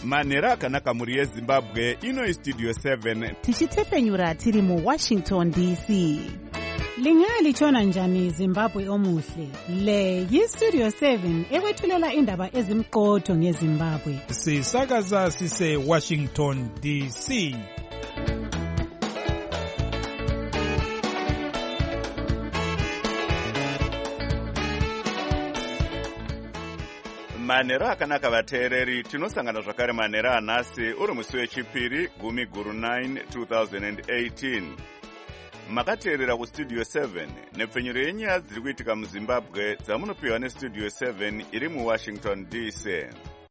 manhero akanaka mhuri yezimbabwe. Ino Studio 7 tichitepfenyura tiri muWashington DC. Lingalitshona njani Zimbabwe omuhle? Le yiStudio 7 ekwethulela indaba ezimqotho ngeZimbabwe. Sisakaza sise Washington DC. manhero akanaka vateereri, tinosangana zvakare manhero anhasi uri musi wechipiri 10/9 2018. makateerera kuStudio 7 nepfenyuro yenyaya dziri kuitika muZimbabwe dzamunopiwa neStudio 7 iri muWashington DC.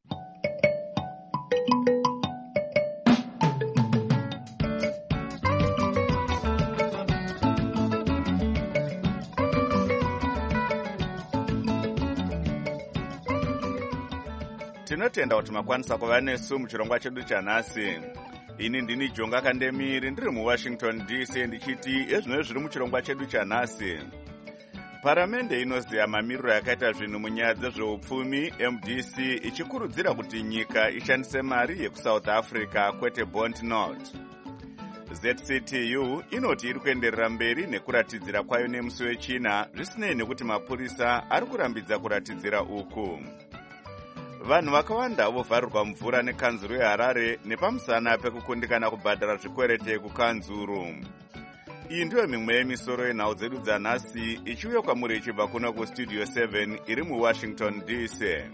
tinotenda kuti makwanisa kuva nesu muchirongwa chedu chanhasi. Ini ndini Jonga Kandemiri ndiri muWashington DC ndichiti ezvino zviri muchirongwa chedu chanhasi. Paramende inoziya mamiriro yakaita zvinhu munyaya dzezveupfumi, MDC ichikurudzira kuti nyika ishandise mari yekuSouth Africa kwete bond note. ZCTU inoti iri kuenderera mberi nekuratidzira kwayo nemusi wechina zvisinei nekuti mapurisa ari kurambidza kuratidzira uku. Vanhu vakawanda vovharirwa mvura nekanzuru yeHarare nepamusana pekukundikana kubhadhara zvikwerete kukanzuru. Iyi ndiyo mimwe yemisoro yenhau dzedu dzanhasi ichiuya kwamuri ichibva kuno kuStudio 7 iri muWashington DC.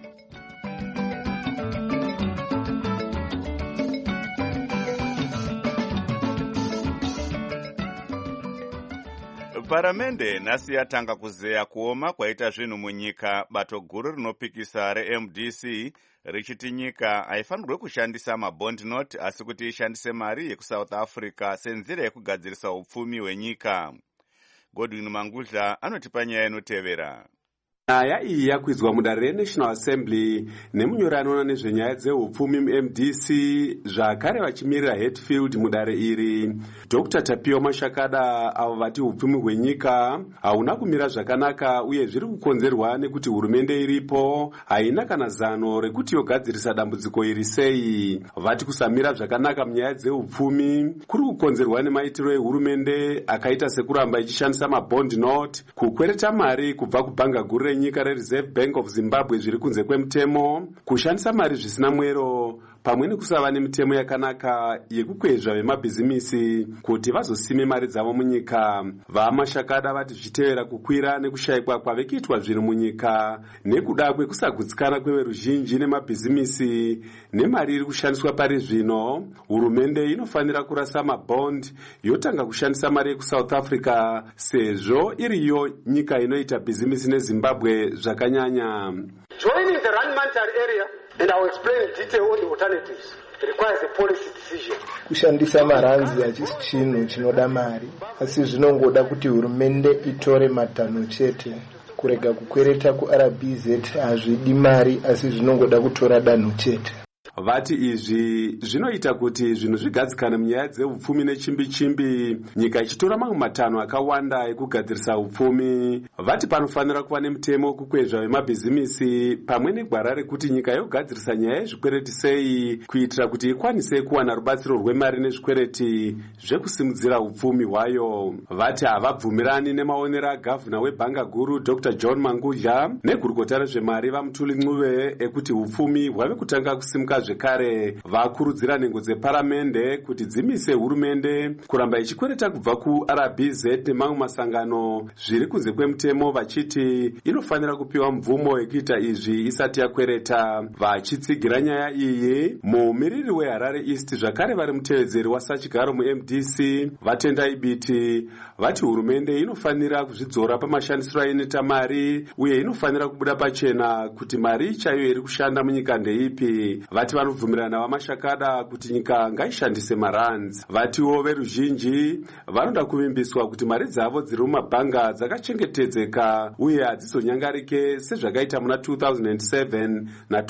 Paramende nhasi yatanga kuzeya kuoma kwaita zvinhu munyika. Bato guru rinopikisa reMDC richiti nyika haifanirwe kushandisa mabond note asi kuti ishandise mari yekuSouth Africa senzira yekugadzirisa upfumi hwenyika. Godwin Mangudla anotipa nyaya inotevera. Nyaya iyi yakwizwa mudare reNational Assembly nemunyori anoona nezvenyaya dzeupfumi muMDC zvakare vachimirira Hatfield mudare iri. Dr. Tapio Mashakada avo vati upfumi hwenyika hauna kumira zvakanaka uye zviri kukonzerwa nekuti hurumende iripo haina kana zano rekuti yogadzirisa dambudziko iri sei. Vati kusamira zvakanaka munyaya dzeupfumi kuri kukonzerwa nemaitiro ehurumende akaita sekuramba ichishandisa mabond note, kukwereta mari kubva kubhanga guru nyika reReserve Bank of Zimbabwe zviri kunze kwemutemo, kushandisa mari zvisina mwero pamwe nekusava nemitemo yakanaka yekukwezva vemabhizimisi kuti vazosime mari dzavo munyika. VaMashakada vati zvichitevera kukwira nekushayikwa kwave kuitwa zvinhu munyika nekuda kwekusagutsikana kweveruzhinji nemabhizimisi nemari iri kushandiswa pari zvino, hurumende inofanira kurasa mabond yotanga kushandisa mari yekuSouth Africa sezvo iriyo nyika inoita bhizimisi neZimbabwe zvakanyanya. Joining the Rand monetary area, and I will explain in detail all the alternatives. It requires a policy decision. Kushandisa maranzi hachisi chinhu chinoda mari, asi zvinongoda kuti hurumende itore matanho chete. Kurega kukwereta kuRBZ hazvidi mari asi zvinongoda kutora danho chete. Vati izvi zvinoita kuti zvinhu zvigadzikane munyaya dzeupfumi nechimbi-chimbi, nyika ichitora mamwe matanho akawanda ekugadzirisa upfumi. Vati panofanira kuva nemitemo kukwezva vemabhizimisi pamwe negwara rekuti nyika yogadzirisa nyaya yezvikwereti sei kuitira kuti ikwanise kuwana rubatsiro rwemari nezvikwereti zvekusimudzira upfumi hwayo. Vati havabvumirani nemaonero agavhuna webhanga guru Dr. John Mangudla negurukota rezvemari vaMutuli Ncube ekuti upfumi hwave kutanga kusimuka zvekare. Vakurudzira nhengo dzeparamende kuti dzimise hurumende kuramba ichikwereta kubva kuRBZ nemamwe masangano zviri kunze kwemutemo, vachiti inofanira kupiwa mvumo yekuita izvi isati yakwereta. Vachitsigira nyaya iyi, muumiriri weHarare East zvakare vari mutevedzeri wasachigaro muMDC vatendai biti vati hurumende inofanira kuzvidzora pamashandisiro ainoita mari uye inofanira kubuda pachena kuti mari chaiyo iri kushanda munyika ndeipi. Vati vanobvumirana navaMashakada kuti nyika ngaishandise marands. Vatiwo veruzhinji vanoda kuvimbiswa kuti mari dzavo dziri mumabhanga dzakachengetedzeka uye hadzizonyangarike sezvakaita muna 2007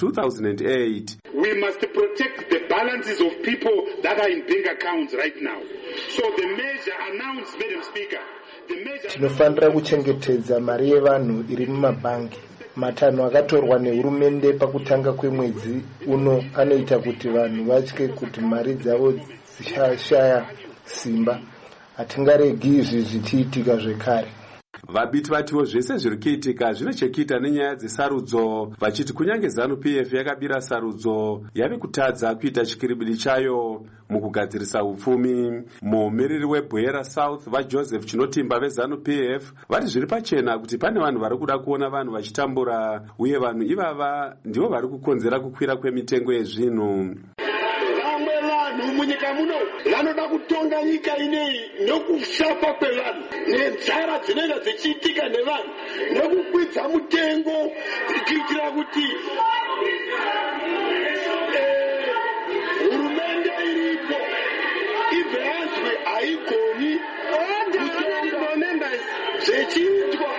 na2008. We must protect the balances of people that are in bank accounts right now. So the measure announced, Madam Speaker, tinofanira kuchengetedza mari yevanhu iri mumabhangi. matanho akatorwa nehurumende pakutanga kwemwedzi uno anoita kuti vanhu vatye kuti mari dzavo dzichashaya simba. Hatingaregi izvi zvichiitika zvekare. Vabiti vatiwo zvese zviri kuitika zvine chekuita nenyaya dzesarudzo, vachiti kunyange ZANU-PF yakabira sarudzo yave kutadza kuita chikiribidi chayo mukugadzirisa upfumi. Mumiriri weBwera South vaJoseph Chinotimba veZANU-PF vati zviri pachena kuti pane vanhu vari kuda kuona vanhu vachitambura, uye vanhu ivava ndivo vari kukonzera kukwira kwemitengo yezvinhu. Munyika muno vanoda kutonga nyika ineyi nokushapa kwevanhu nenzara dzinenge dzichiitika nevanhu nokukwidza mutengo kuitira kuti hurumende iripo ibve yanzwi haigoni zvichiitwa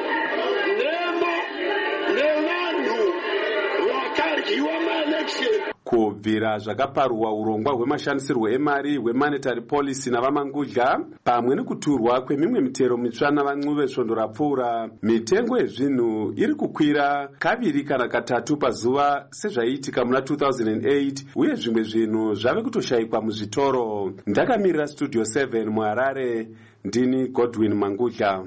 nevanhu vakaryiwa maelection. Kubvira zvakaparwa urongwa hwemashandisirwo emari hwemonetary policy navamangudya pamwe nekuturwa kwemimwe mitero mitsva navancu vesvondo rapfuura, mitengo yezvinhu iri kukwira kaviri kana katatu pazuva sezvaiitika muna 2008, uye zvimwe zvinhu zvave kutoshayikwa muzvitoro. Ndakamirira Studio 7 muHarare, ndini Godwin Mangudya.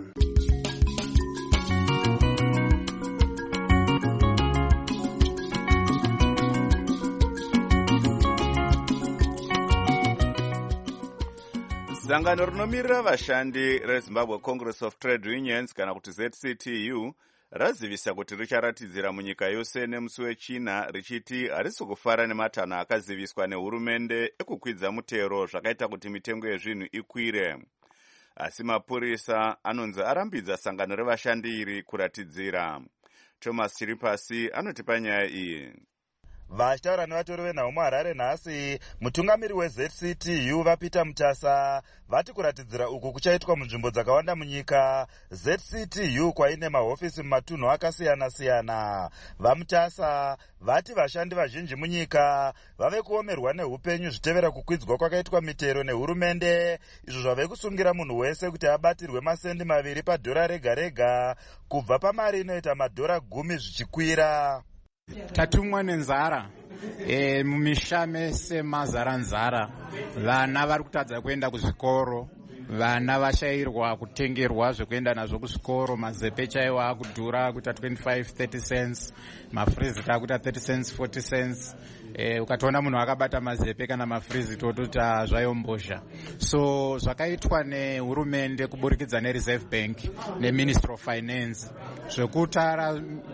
Sangano rinomirira vashandi reZimbabwe Congress of Trade Unions kana kuti ZCTU razivisa kuti richaratidzira munyika yose nemusi weChina richiti harisi kufara nematanho akaziviswa nehurumende ekukwidza mutero zvakaita kuti mitengo yezvinhu ikwire. Asi mapurisa anonzi arambidza sangano revashandi iri kuratidzira. Thomas Chiripasi anotipa nyaya iyi. Vachitaura nevatori venhau muHarare nhasi, mutungamiri weZCTU vaPeter Mutasa vati kuratidzira uku kuchaitwa munzvimbo dzakawanda munyika. ZCTU kwaine mahofisi mumatunhu akasiyana-siyana. VaMutasa vati vashandi vazhinji munyika vave kuomerwa neupenyu zvitevera kukwidzwa kwakaitwa mitero nehurumende, izvo zvave kusungira munhu wese kuti abatirwe masendi 2 padhora rega rega kubva pamari inoita madhora 10 zvichikwira. Tatumwa nenzara mumisha mese mazara nzara, vana vari kutadza kuenda kuzvikoro, vana vashairwa kutengerwa zvekuenda nazvo kuzvikoro, mazepe chaiwo akudhura kuita 25-30 cents, mafrizi takuita 30 cents 40 cents. Ukatoona munhu akabata mazepe kana mafrizi tototi zvayombozha. So zvakaitwa nehurumende kuburikidza neReserve Bank neMinistry of Finance zvekutara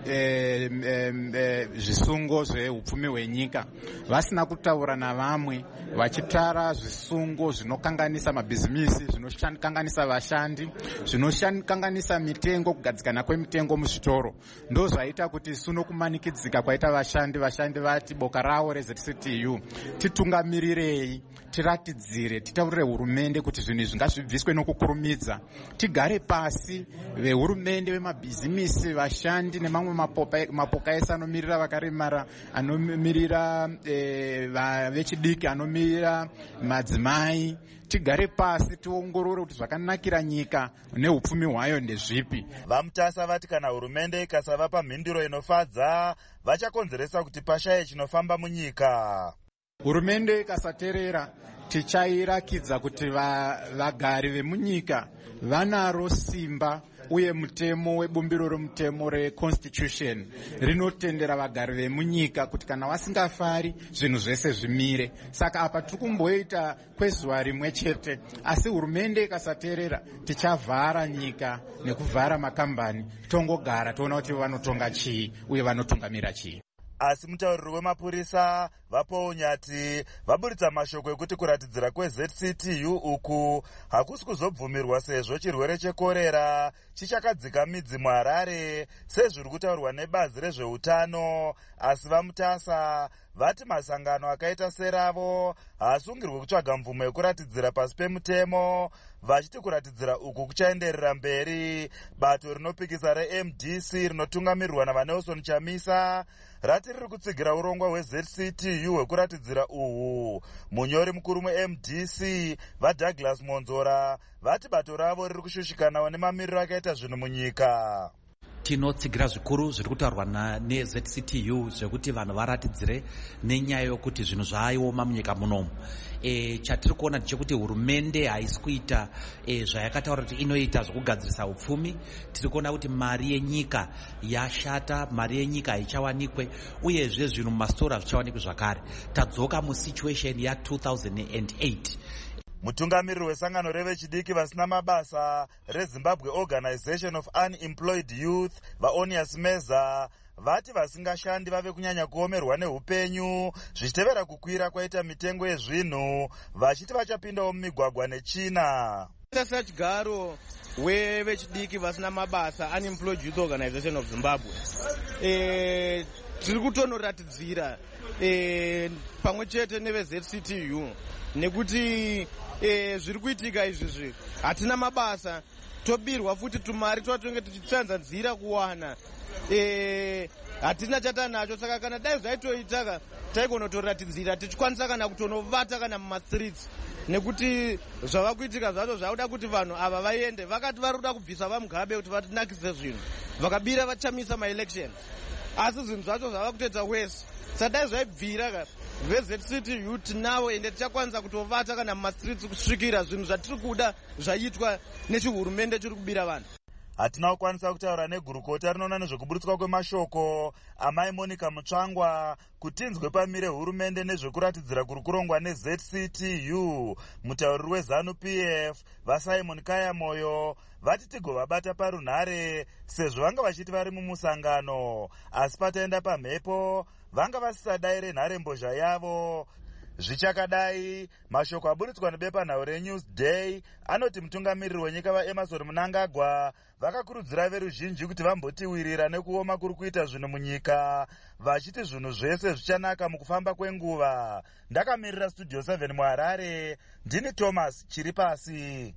zvisungo zveupfumi hwenyika, vasina kutaura navamwe, vachitara zvisungo zvinokanganisa mabhizimisi, zvinokanganisa vashandi, zvinokanganisa mitengo, kugadzikana kwemitengo muzvitoro. Ndo zvaita kuti suno kumanikidzika kwaita vashandi vati boka rawo reZCTU titungamirirei, tiratidzire, titaurire hurumende kuti zvinhu izvi ngazvibviswe nokukurumidza. Tigare pasi, vehurumende, vemabhizimisi, vashandi nemamwe mapoka ese anomirira vakaremara, anomirira vechidiki, anomirira madzimai, tigare pasi tiongorore kuti zvakanakira nyika neupfumi hwayo ndezvipi. VaMutasa vati kana hurumende ikasavapa mhinduro inofadza vachakonzeresa kuti pashaye chinofamba munyika. Hurumende ikasateerera tichairakidza kuti vagari vemunyika vanaro simba, uye mutemo webumbiro remutemo reconstitution rinotendera vagari vemunyika kuti kana vasingafari zvinhu zvese zvimire. Saka apa tiri kumboita kwezuva rimwe chete, asi hurumende ikasateerera tichavhara nyika nekuvhara makambani, tongogara toona kuti vanotonga chii uye vanotungamira chii. Asi mutauriri wemapurisa vaPaul Nyati vaburitsa mashoko ekuti kuratidzira kweZCTU uku hakusi kuzobvumirwa sezvo chirwere chekorera chichakadzika midzi muHarare sezviri kutaurwa nebazi rezveutano. Asi vaMutasa vati masangano akaita seravo haasungirwe kutsvaga mvumo yekuratidzira pasi pemutemo, vachiti kuratidzira uku kuchaenderera mberi. Bato rinopikisa reMDC rinotungamirirwa naVaNelson Chamisa rati riri kutsigira urongwa hweZCTU hwekuratidzira uhu. Munyori mukuru muMDC vaDouglas Monzora vati bato ravo riri kushushikanawo nemamiriro akaita zvinhu munyika. tinotsigira zvikuru zviri kutaurwa nezCTU zvekuti vanhu varatidzire nenyaya yokuti zvinhu zvaioma munyika munomu. Chatiri kuona ndechekuti hurumende haisi kuita zvayakataura kuti inoita zvokugadzirisa upfumi. Tiri kuona kuti mari yenyika yashata, mari yenyika haichawanikwe, uyezve zvinhu mumastora hazvichawanikwe zvakare. Tadzoka musituation ya2008. Mutungamiriri wesangano revechidiki vasina mabasa reZimbabwe Organization of Unemployed Youth, vaOnias Meza, vati vasingashandi vave kunyanya kuomerwa neupenyu zvichitevera kukwira kwaita mitengo yezvinhu, vachiti vachapindawo mumigwagwa nechina. Sachigaro wevechidiki vasina mabasa Unemployed Youth Organization of Zimbabwe tiri kutonoratidzira pamwe chete neveZCTU nekuti zviri kuitika izvizvi hatina mabasa, tobirwa futi tumari twatonge tichitsanza nzira kuwana, hatina chatanacho. Saka kana dai zvaitoitaka taigonotoratidzira tichikwanisa kana kutonovata kana mumastreets, nekuti zvava kuitika zvacho zvauda kuti vanhu ava vaende. Vakati vari kuda kubvisa vaMugabe kuti vatinakise zvinhu, vakabira vachamisa maelection, asi zvinhu zvacho zvava kutoita wese. Sadai zvaibvira veZCTU tinavo ende tichakwanisa kutovata kana mumastreets kusvikira zvinhu zvatiri kuda zvaitwa nechihurumende chiri kubira vanhu. Hatina kukwanisa kutaura negurukota rinoona nezvekuburitswa kwemashoko amai Monica Mutsvangwa kutinzwe pamire hurumende nezvekuratidzira kuri kurongwa neZCTU. Mutauriri weZANU-PF vaSimon Kayamoyo vati tigovabata parunhare sezvo vanga vachiti vari mumusangano, asi pataenda pamhepo vanga vasisadai renharembozha yavo. Zvichakadai, mashoko aburitswa nebepanhau reNewsday anoti mutungamiriri wenyika vaEmmerson Mnangagwa vakakurudzira veruzhinji kuti vambotiwirira nekuoma kuri kuita zvinhu munyika, vachiti zvinhu zvese zvichanaka mukufamba kwenguva. Ndakamirira Studio 7 muHarare, ndini Thomas Chiripasi.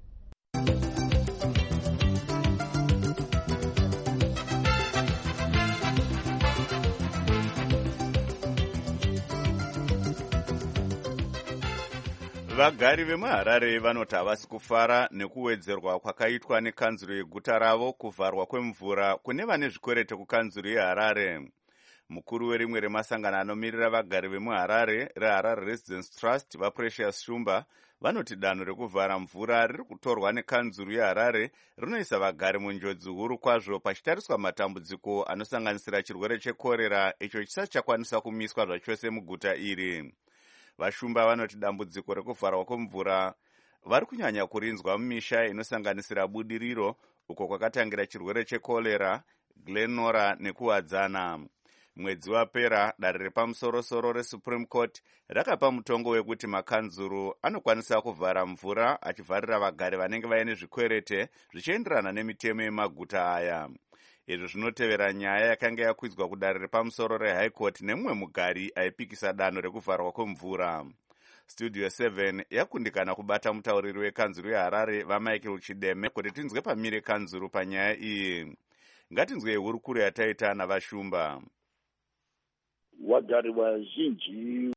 Vagari vemuHarare vanoti havasi kufara nekuwedzerwa kwakaitwa nekanzuro yeguta ravo kuvharwa kwemvura kune vane zvikwerete kukanzuro yeHarare. Mukuru werimwe remasangano anomirira vagari vemuHarare reHarare Residence Trust vaPrecious Shumba vanoti danho rekuvhara mvura riri kutorwa nekanzuro yeHarare rinoisa vagari munjodzi huru kwazvo pachitariswa matambudziko anosanganisira chirwere chekorera icho chisati chakwanisa kumiswa zvachose muguta iri. Vashumba vanoti dambudziko rekuvharwa kwemvura vari kunyanya kurinzwa mumisha inosanganisira budiriro uko kwakatangira chirwere chekorera, Glenora nekuwadzana. Mwedzi wapera dare repamusoro-soro reSupreme Court rakapa mutongo wekuti makanzuru anokwanisa kuvhara mvura achivharira vagari vanenge vaine zvikwerete zvichienderana nemitemo yemaguta aya. Izvi zvinotevera nyaya yakanga yakwidzwa kudare repamusoro reHigh Court nemumwe mugari aipikisa danho rekuvharwa kwemvura. Studio 7 yakundikana kubata mutauriri wekanzuru yeHarare vaMichael Chideme kuti tinzwe pamire kanzuru panyaya iyi. Ngatinzwei hurukuro yataita navashumba. Vagari vazhinji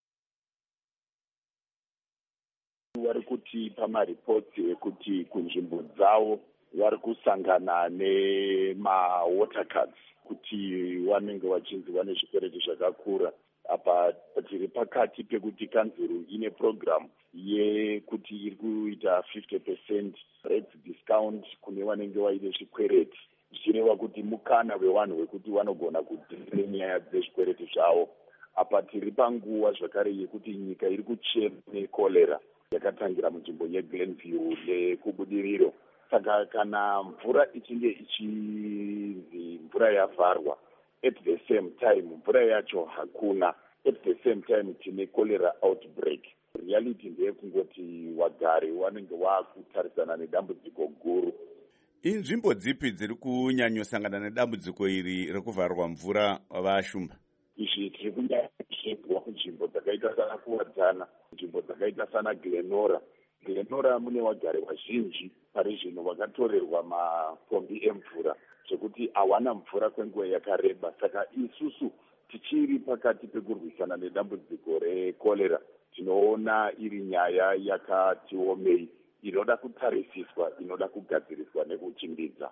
vari kutipa maripoti ekuti kunzvimbo dzavo vari kusangana nemawater cards kuti vanenge vachinzi vane zvikwereti zvakakura. Apa tiri pakati pekuti kanzuru ine program yekuti iri kuita 50% rates discount kune vanenge vaine zvikwereti, zvichireva kuti mukana wevanhu wekuti vanogona kudhire nyaya dzezvikwereti zvavo. Apa tiri panguva zvakare yekuti nyika iri kuchema nekolera yakatangira munzvimbo yeGlenview nekubudiriro. Saka kana mvura ichinge ichinzi mvura yavharwa, at the same time mvura yacho hakuna, at the same time tine cholera outbreak. Reality ndeyekungoti vagari vanenge vakutarisana nedambudziko guru. Inzvimbo dzipi dziri kunyanyosangana nedambudziko iri rekuvharwa mvura vashumba? Izvi tiri kunyanyosangana kunzvimbo dzakaita sana kuwadzana, nzvimbo dzakaita sana Glenora. Glenora mune vagari vazhinji pari zvino vakatorerwa mapombi emvura zvekuti hawana mvura kwenguva yakareba. Saka isusu tichiri pakati pekurwisana nedambudziko rekolera, tinoona iri nyaya yakati omei inoda kutarisiswa, inoda kugadziriswa nekuchimbidza.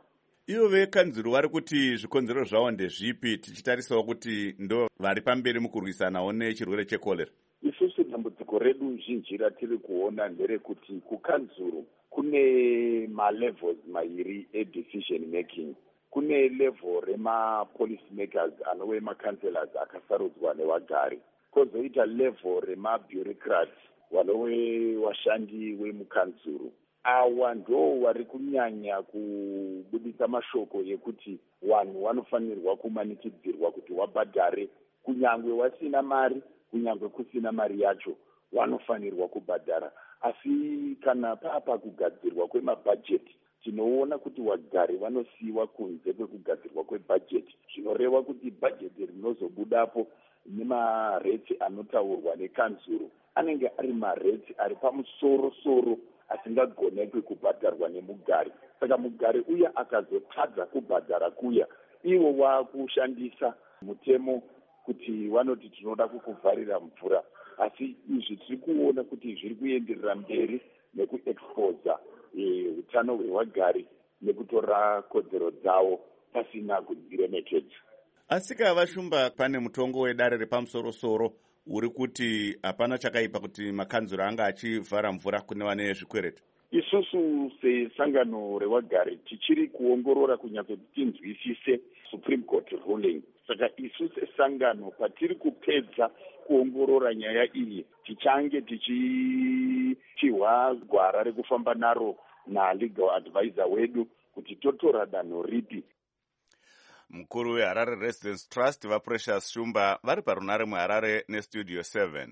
Ivo vekanzuro vari kuti zvikonzero zvavo ndezvipi, tichitarisawo kuti ndo vari pamberi mukurwisanawo nechirwere chekorera? Isusu dambudziko redu zhinji ratiri kuona nderekuti kukanzuro kune malevels mairi edecision making. Kune level rema-policy makers anove makanselors akasarudzwa nevagari. Kozoita level rema-bureaucrats vanove vashandi vemukanzuro. Awa ndo vari kunyanya kubudisa mashoko ekuti vanhu vanofanirwa kumanikidzirwa kuti wabhadhare, kunyangwe wasina mari, kunyangwe kusina mari yacho vanofanirwa kubhadhara. Asi kana papa kugadzirwa kwemabhajeti, tinoona kuti wagari vanosiyiwa kunze kwekugadzirwa kwebhajeti. Zvinoreva kuti bhajeti rinozobudapo nemaretsi anotaurwa nekanzuro anenge ari maretsi ari pamusoro-soro asingagonekwi kubhadharwa nemugari. Saka mugari uya akazotadza kubhadhara kuya, ivo vakushandisa mutemo kuti vanoti tinoda kukuvharira mvura. Asi izvi tiri kuona kuti zviri kuenderera mberi nekuexposa utano hwevagari nekutora kodzero dzavo pasina kudziremekedza. Asi Kavashumba, pane mutongo wedare repamusoro-soro uri kuti hapana chakaipa kuti makanzuro anga achivhara mvura kune vane zvikwereti. Isusu sesangano revagari tichiri kuongorora kunyatsoti tinzwisise Supreme Court ruling. Saka isu sesangano patiri kupedza kuongorora nyaya iyi, tichange tichichihwa gwara rekufamba naro nalegal advisor wedu kuti totora danho ripi. Mukuru weHarare Residence Trust vaPrecious Shumba vari parunare muHarare neStudio 7.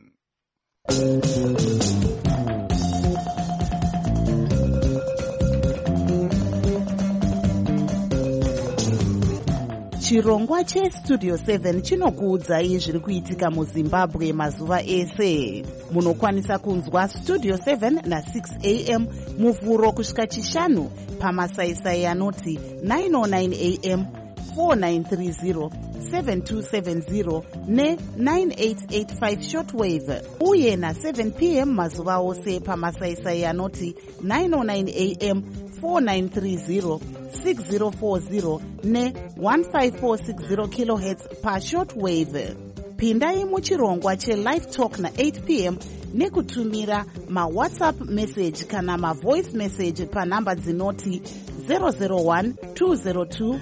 Chirongwa cheStudio 7 chinokuudzai zviri kuitika muZimbabwe mazuva ese. Munokwanisa kunzwa Studio 7 na6 am muvhuro kusvika chishanu pamasaisai anoti 909 am, 4930, 7270 ne9885 shortwave, uye na7 pm mazuva ose pamasaisai anoti 909 am, 4930, 6040 ne1546 kHz pashortwave. Pindai muchirongwa chelive talk na8 pm nekutumira mawhatsapp message kana mavoice message panhamba dzinoti 001 202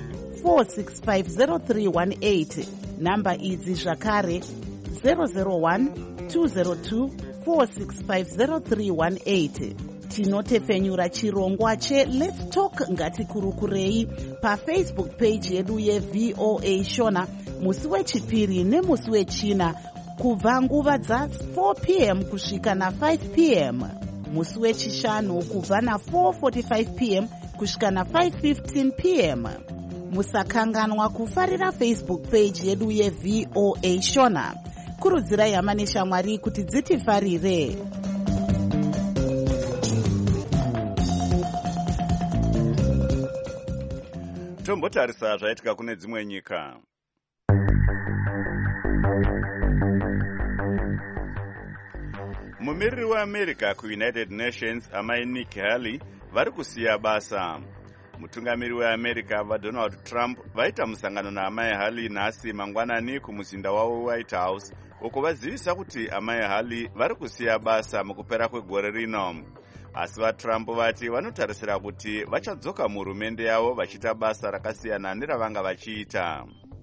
4650318. Namba idzi zvakare 001 202 4650318. Tinotepfenyura chirongwa cheLet's Talk ngatikurukurei paFacebook page yedu yeVOA Shona musi wechipiri nemusi wechina kubva nguva dza4 pm kusvika na5 pm, musi wechishanu kubva na4:45 pm kusvika na5:15 pm. Musakanganwa kufarira Facebook page yedu yeVOA Shona. Kurudzirai hama neshamwari kuti dzitifarire. Tombotarisa zvaitika kune dzimwe nyika. Mumiriri weAmerica kuUnited Nations amai Nikki Haley vari kusiya basa. Mutungamiri weAmerica vaDonald Trump vaita musangano naamai Haley nhasi mangwanani kumuzinda wavo White House, uko vazivisa kuti amai Haley vari kusiya basa mukupera kwegore rino. Asi vaTrump vati vanotarisira kuti vachadzoka muhurumende yavo vachiita basa rakasiyana neravanga vachiita.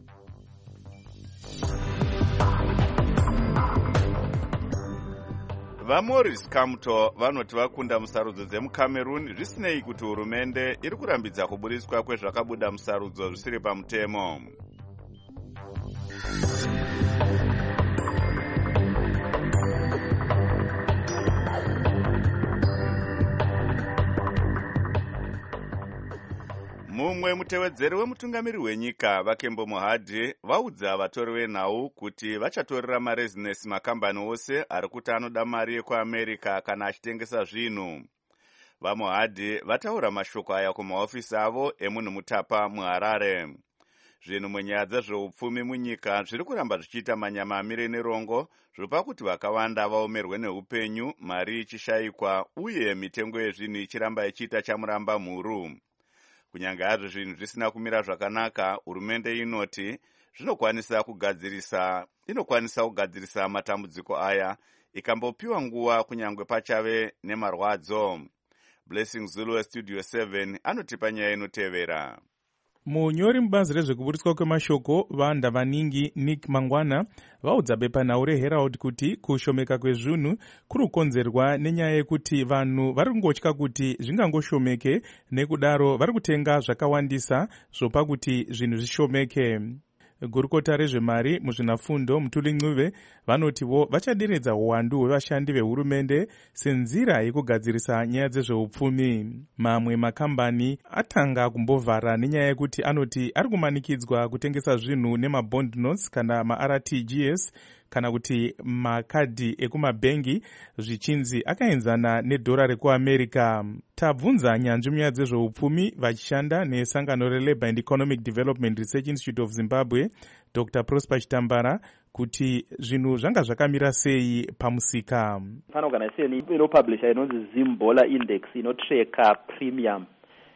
VaMaurice Kamto vanoti vakunda musarudzo dzemuCameroon zvisinei kuti hurumende iri kurambidza kuburiswa kwezvakabuda musarudzo zvisiri pamutemo. Mumwe mutevedzeri wemutungamiri wenyika Vakembo Mohadhe vaudza vatori venhau kuti vachatorera marezinesi makambani ose ari kuti anoda mari yekuAmerica kana achitengesa zvinhu. VaMohadhe vataura mashoko aya kumahofisi avo emunhu mutapa muHarare. Zvinhu munyaya dzezveupfumi munyika zviri kuramba zvichiita manyama amire nerongo, zvopa kuti vakawanda vaomerwe neupenyu, mari ichishayikwa uye mitengo yezvinhu ichiramba ichiita chamuramba mhuru. kunyange hazvo zvinhu zvisina kumira zvakanaka, hurumende inoti inokwanisa kugadzirisa matambudziko aya ikambopiwa nguva kunyange pachave nemarwadzo. Blessing Zulu weStudio 7 anotipa nyaya inotevera. Munyori mubazi rezvekuburitswa kwemashoko Vanda Vaningi Nick Mangwana vaudza bepanhau reHerald kuti kushomeka kwezvinhu kuri kukonzerwa nenyaya yekuti vanhu vari kungotya kuti zvingangoshomeke, nekudaro vari kutenga zvakawandisa zvopa kuti zvinhu zvishomeke. Gurukota rezvemari muzvinafundo Mutuli Ncube vanotivo vachaderedza uwandu hwevashandi vehurumende senzira yekugadzirisa nyaya dzezveupfumi. Mamwe makambani atanga kumbovhara nenyaya yekuti anoti ari kumanikidzwa kutengesa zvinhu nemabond notes kana maRTGS kana kuti makadhi ekumabhengi zvichinzi akaenzana nedhora rekuAmerica. Tabvunza nyanzvi munyaya dzezveupfumi vachishanda nesangano reLabour and Economic Development Research Institute of Zimbabwe, Dr. Prosper Chitambara, kuti zvinhu zvanga zvakamira sei pamusika. Pane organization inopublisha inonzi Zimbola Index inotreka premium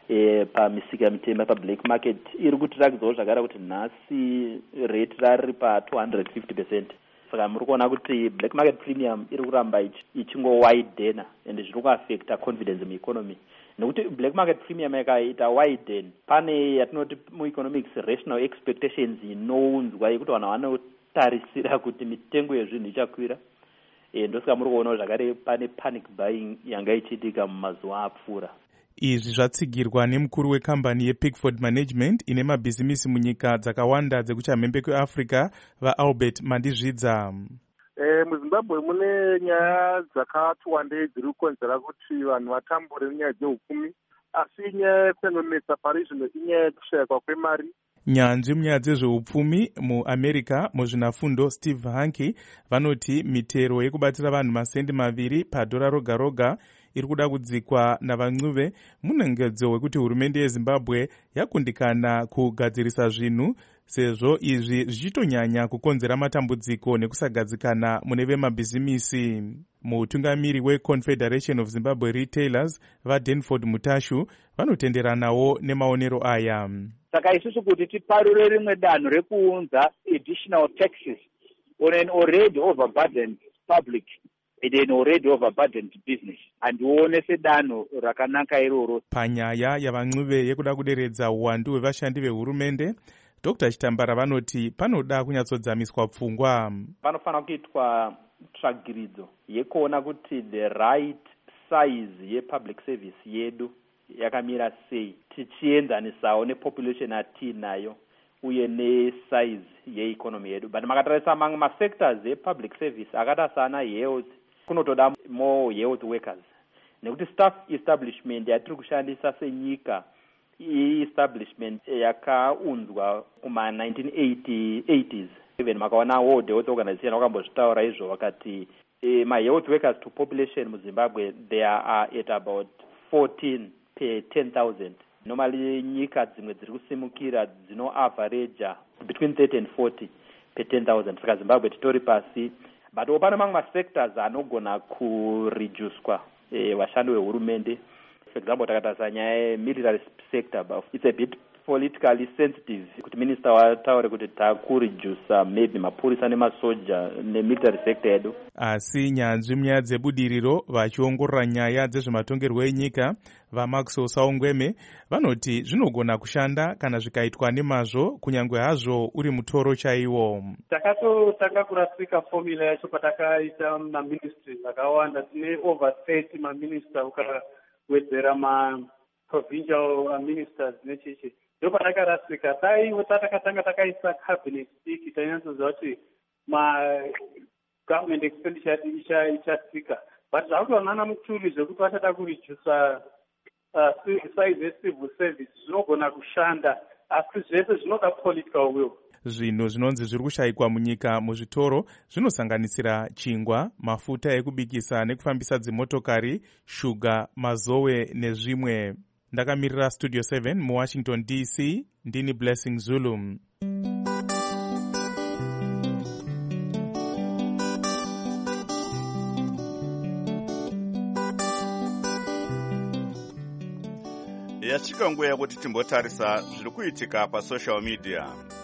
pamisika mitema pablack market iri kutirakidzawo zvakare kuti nhasi rate rari pa 250%. Saka muri kuona kuti black market premium iri kuramba ichingowidena ende zviri kuaffecta confidence mueconomy. Nekuti black market premium yakaita widen, pane yatinoti mueconomics rational expectations inounzwa yekuti vanhu vanotarisira kuti mitengo yezvinhu ichakwira. Ndosaka muri kuona zvakare pane panic buying yanga ichiitika mumazuva apfuura. Izvi zvatsigirwa nemukuru wekambani yePickford Management ine mabhizimisi munyika dzakawanda dzekuchamhembe kweAfrica vaAlbert Mandizvidza. MuZimbabwe mune nyaya dzakati wandei dziri kukonzera kuti vanhu vatambure nenyaya dzeupfumi, asi nyaya yekunonetsa pari zvino inyaya yekushayikwa kwemari. Nyanzvi munyaya dzezveupfumi muAmerica muzvinafundo Steve Hanke vanoti mitero yekubatira vanhu masendi 2 padhora roga roga iri kuda kudzikwa navaNcube munengedzo wekuti hurumende yeZimbabwe yakundikana kugadzirisa zvinhu, sezvo izvi zvichitonyanya kukonzera matambudziko nekusagadzikana mune vemabhizimisi. Mutungamiri weConfederation of Zimbabwe Retailers vaDenford Mutashu vanotenderanawo nemaonero aya. Saka isusu kuti tiparure rimwe danho rekuunza additional taxes on an already overburdened public and an already overburdened business, handione sedanho rakanaka iroro. Panyaya yavaNcube yekuda kuderedza uwandu hwevashandi vehurumende, Dr. Chitambara vanoti panoda kunyatsodzamiswa pfungwa. Panofanira kuitwa tsvagiridzo yekuona kuti the right size yepublic service yedu yakamira sei, tichienzanisawo nepopulation atinayo uye nesize yeeconomy yedu. But makatarisa mamwe masectors epublic service akada sana health, kunotoda more health workers, nekuti staff establishment yatiri kushandisa senyika establishment yakaunzwa kuma 1980s. Even makaona World Health Organization wakambozvitaura izvo wakati my health workers to population muZimbabwe they are at about 14 per 10,000. Normally nyika dzimwe dziri kusimukira dzino average between 30 and 40 per 10,000. Saka Zimbabwe titori pasi, but pane mamwe sectors anogona kureducedwa vashandi vehurumende. For example, takatarisa nyaya military sector, but it's a bit politically sensitive kuti minister wataure kuti takureduce maybe mapurisa nemasoja nemilitary sector yedu. Asi nyanzvi munyaya dzebudiriro vachiongorora nyaya dzezvematongerwo enyika vaMaxwell Saungweme vanoti zvinogona kushanda kana zvikaitwa nemazvo, kunyange hazvo uri mutoro chaiwo. Takatotanga kurasika formula yacho patakaita maministries akawanda, tine over 30 maminister ukawedzera ma-provincial ministers nechichi. Ndipo patakarasika takatanga takaisa cabinet diki tainyatsoziva kuti ma-government expenditure ichatsika. But zvakutoonana Mutuli zvekuti vachada kuridusa size yecivil service zvinogona kushanda, asi zvese zvinoda political will. Zvinhu zvinonzi zviri kushayikwa munyika muzvitoro zvinosanganisira chingwa, mafuta ekubikisa nekufambisa dzimotokari, shuga, mazowe nezvimwe. Ndakamirira Studio 7 muWashington DC, ndini Blessing Zulu. yasvika nguva yekuti timbotarisa zviri kuitika pasocial media.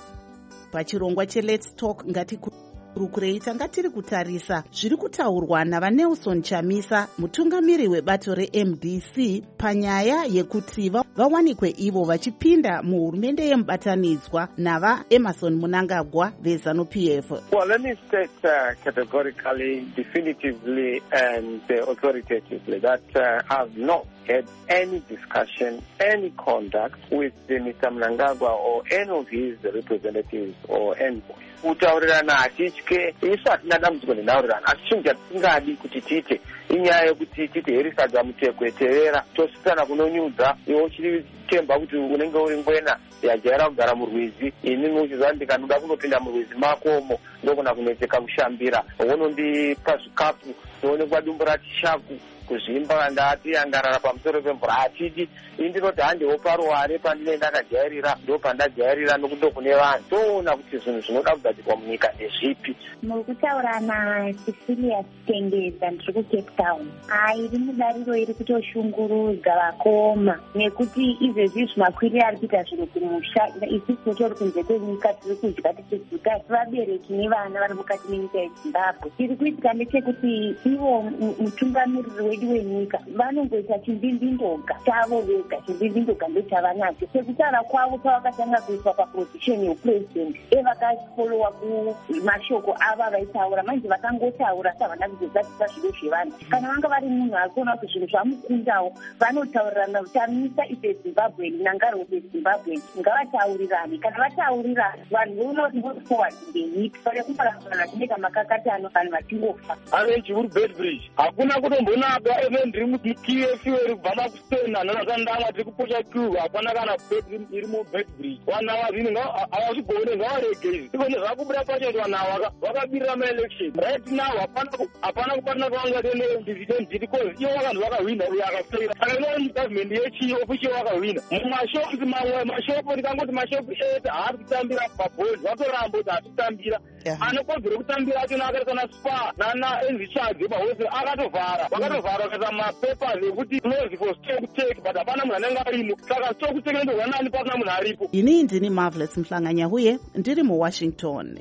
Pachirongwa cheLet's Talk ngatikurukirei tanga tiri kutarisa zviri kutaurwa navaNelson Chamisa, mutungamiri webato reMDC, panyaya yekuti vawanikwe ivo vachipinda muhurumende yemubatanidzwa navaEmmerson Mnangagwa veZANU-PF. Well, let me state categorically, definitively and authoritatively that I have not had any discussion, any contact with Mr. Mnangagwa or any of his representatives or envoys. Kutaurirana hatitye, isu hatina dambudziko nenhaurirano, asi chinhu chatisingadi kuti tiite inyaya yekuti titi herisadza mutekweterera tositana kunonyudza, iwe uchitemba kuti unenge uri ngwena yajaira kugara murwizi, inini uchiziva ndikanoda kunopinda murwizi makomo ndokona kunetseka kushambira, unondipa zvikapu ndoonekwa dumbu rati shaku kuzvimba ndati angarara pamusoro pemvura hatidi. Indinoti handiwo paruware pandinenge ndakajairira ndopandajairira nokundo kune vanhu toona kuti zvinhu zvinoda kugadzirwa munyika ndezvipi. Muri kutaura naCecilia Tengeza ndiri kuCape Town. Iri mudariro iri kutoshungurudza vakoma nekuti izvezvi zvimakwirire ari kuita zvinhu kumusha, isi tinotori kunze kwenyika tiri kudya tichiguta vabereki nevana vari mukati menyika yeZimbabwe. Tiri kuitika ndechekuti ivo mutungamiriri wedu wenyika vanongoita chimbindindoga chavo vega, chimbindindoga ndochavanacho. Sekutaura kwavo kwavakatanga kuiswa papozisheni yepurezidendi evakafolowa kumashoko ava vaitaura, manje vakangotaura savana kuzozadzisa zvido zvevanhu. Kana vanga vari munhu ari kuona kuti zvinhu zvamukundawo vanotaurirana kuti amisa ife Zimbabwe, Nangaro weZimbabwe, ngavataurirane. Kana vataurirana vanhu voona kuti vo forward ndenyika pare kuparana tineka makakatano vanhu vatingofa. Avechi uri Bedbridge hakuna kutombonaka eve ndiri muTF iri kubva makusena nanazandama tiri kupocha kiu hapana kana iri muBedbridge. Vana vazini havazvigone ngavarege izvi ikonye zvakubuda pacho kuti vanhu vakabirira maelection right now hapana kubatana kwavanga tende dividend because ivo vanhu vakahwina uyo akafeira. Saka ino government yechiofficial vakahwina mumashops mamwe mashopu ndikangoti mashopu ese haari kutambira pabhondi vatoramba kuti hatitambira anokodzere kutambira achona akaita naSPAR nanaNZCharge pahose akatovhara vakatovhara vakaita mapapers ekuti close for stock take but hapana munhu anenge arimo, saka stock take ndohwa nani pasina munhu aripo. Ini ndini Marvelous Mhlanganya-Huye ndiri muWashington.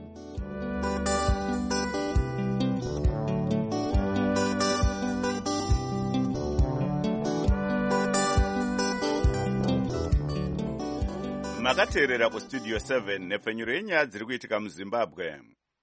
Makateerera kustudio 7 nepfenyuro yenyaya dziri kuitika muZimbabwe.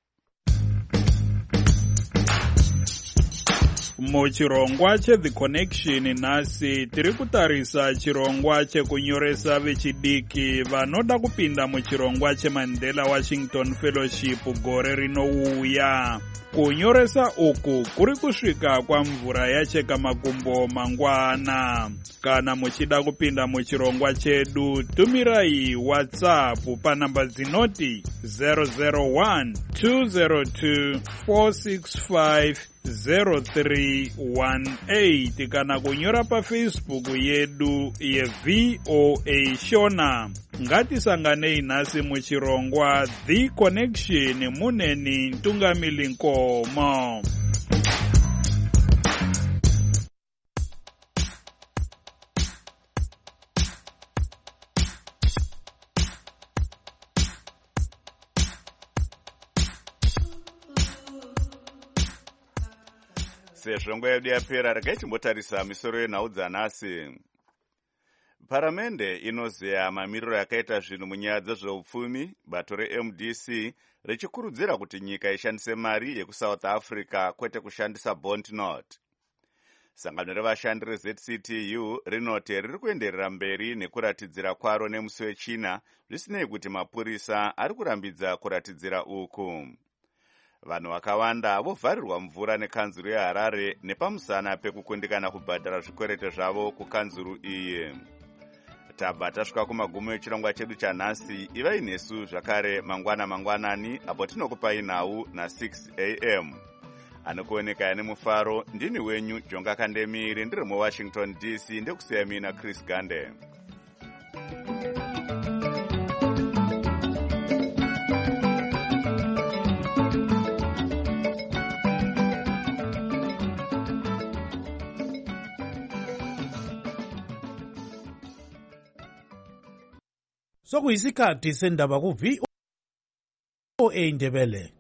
Muchirongwa cheThe Connection nhasi tiri kutarisa chirongwa chekunyoresa vechidiki vanoda kupinda muchirongwa cheMandela Washington Fellowship gore rinouya. Kunyoresa uku kuri kusvika kwamvura yacheka makumbo mangwana. Kana muchida kupinda muchirongwa chedu, tumirai WhatsApp panamba dzinoti 001 202 465 0318 kana kunyora paFacebook yedu yeVOA Shona. Ngatisanganei nhasi muchirongwa The Connection muneni Ntungamili Nkomo. Sezvo nguva yedu yapera, regai timbotarisa misoro yenhau dzanhasi. Paramende inozeya mamiriro yakaita zvinhu munyaya dzezveupfumi, bato reMDC richikurudzira kuti nyika ishandise mari yekuSouth Africa kwete kushandisa bond note. Sangano revashandi reZCTU rinoti riri kuenderera mberi nekuratidzira kwaro nemusi weChina, zvisinei kuti mapurisa ari kurambidza kuratidzira uku. Vanhu vakawanda vovharirwa mvura nekanzuru yeHarare nepamusana pekukundikana kubhadhara zvikwerete zvavo kukanzuru iyi. Tabva tasvika kumagumo echirongwa chedu chanhasi. Ivai nesu zvakare mangwanani apo tinokupai nhau na6 am. Anokuoneka ane mufaro ndini wenyu Jonga Kandemiri, ndiri muWashington DC, ndekusiya mina Chris Gande. sokuyisikhathi sendaba ku-VOA Indebele.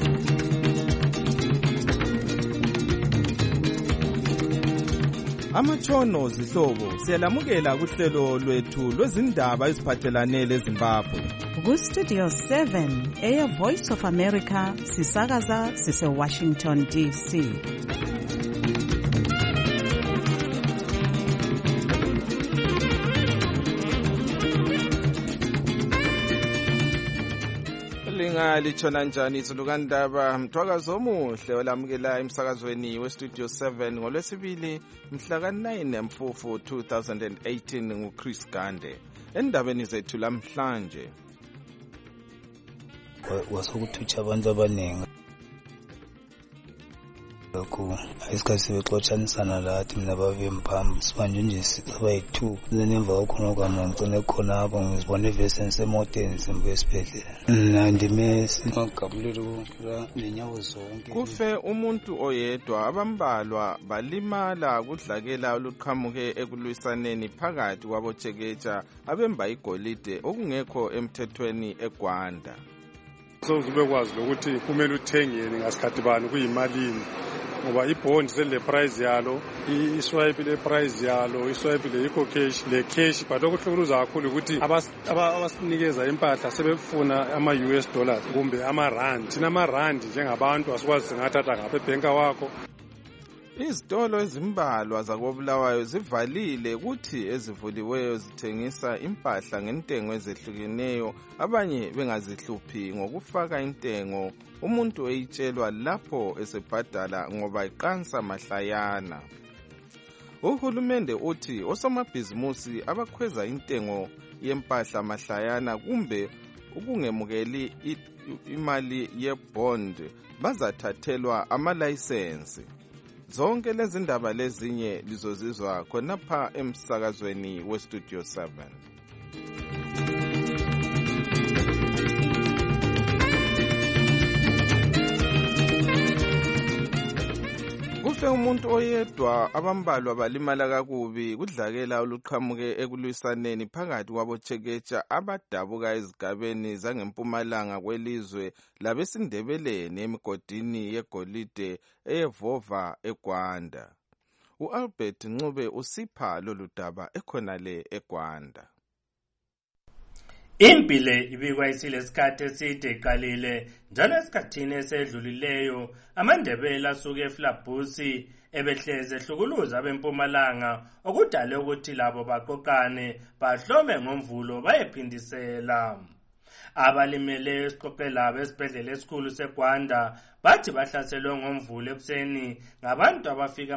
Amatshono zihlobo siyalamukela kuhlelo lwethu lwezindaba eziphathelane leZimbabwe. Ku-Studio 7 Air Voice of America sisakaza sise-Washington DC. Litshona njani izulukandaba mthwakazo omuhle olamukela emsakazweni weStudio 7 ngolwesibili mhla ka-9 Mfufu 2018 nguChris Gande. Endabeni zethu lamhlanje wasokuthutsha abantu abaningi lokhu isikhathi sebexotshanisana lathi mina bavemphambi sibanje nje sabayi-2 lenemva kokhona kwami ngicine khona apho ngizibone evesi engisemoteni simbuye esibhedlela nandimesi magabulelo nenyawo zonke. Kufe umuntu oyedwa abambalwa balimala kudlakela oluqhamuke ekulwisaneni phakathi kwabotsheketsha abemba igolide okungekho emthethweni eGwanda. Sokubekwazi ukuthi kumele uthengeni ngasikhathi bani kuyimalini ngoba ibond sele price yalo iswipe le price yalo iswipe le eco cash le cash but okuhlukuluza kakhulu ukuthi abasinikeza impahla sebefuna ama-US dollars kumbe ama-rand. Thina ama-rand njengabantu asikwazi singathatha ngapha ebhenka wakho. Izitolo ezimbalwa zakoBulawayo zivalile kuthi ezivuliweyo zithengisa impahla ngentengo ezehlukeneyo abanye bengazihluphi ngokufaka intengo umuntu eyitshelwa lapho esebhadala ngoba iqansa mahlayana. Uhulumende uthi osomabhizimusi abakhweza intengo yempahla mahlayana kumbe ukungemukeli imali yebond bazathathelwa amalayisensi. Zonke lezi ndaba lezinye lizozizwa khonapha emsakazweni weStudio 7. Kufe umuntu oyedwa abambalwa balimala kakubi kudlakela oluqhamuke ekulwisaneni phakathi kwabotsheketsha abadabuka ezigabeni zangempumalanga kwelizwe labesindebeleni emigodini yegolide eyevova eGwanda. U-Albert Ncube usipha lolu daba ekhonale eGwanda. Impi le ibikwa isilesikhathi eside iqalile njalo esikhathini esedlulileyo amaNdebele asuke eFlabusi ebehleze ehlukuluza abempumalanga okudale ukuthi labo baqoqane bahlome ngomvulo bayephindisela. Abalimeleyo esiqoqelabo esibhedlela esikhulu seGwanda bathi bahlaselwe ngomvulo ekuseni ngabantu abafika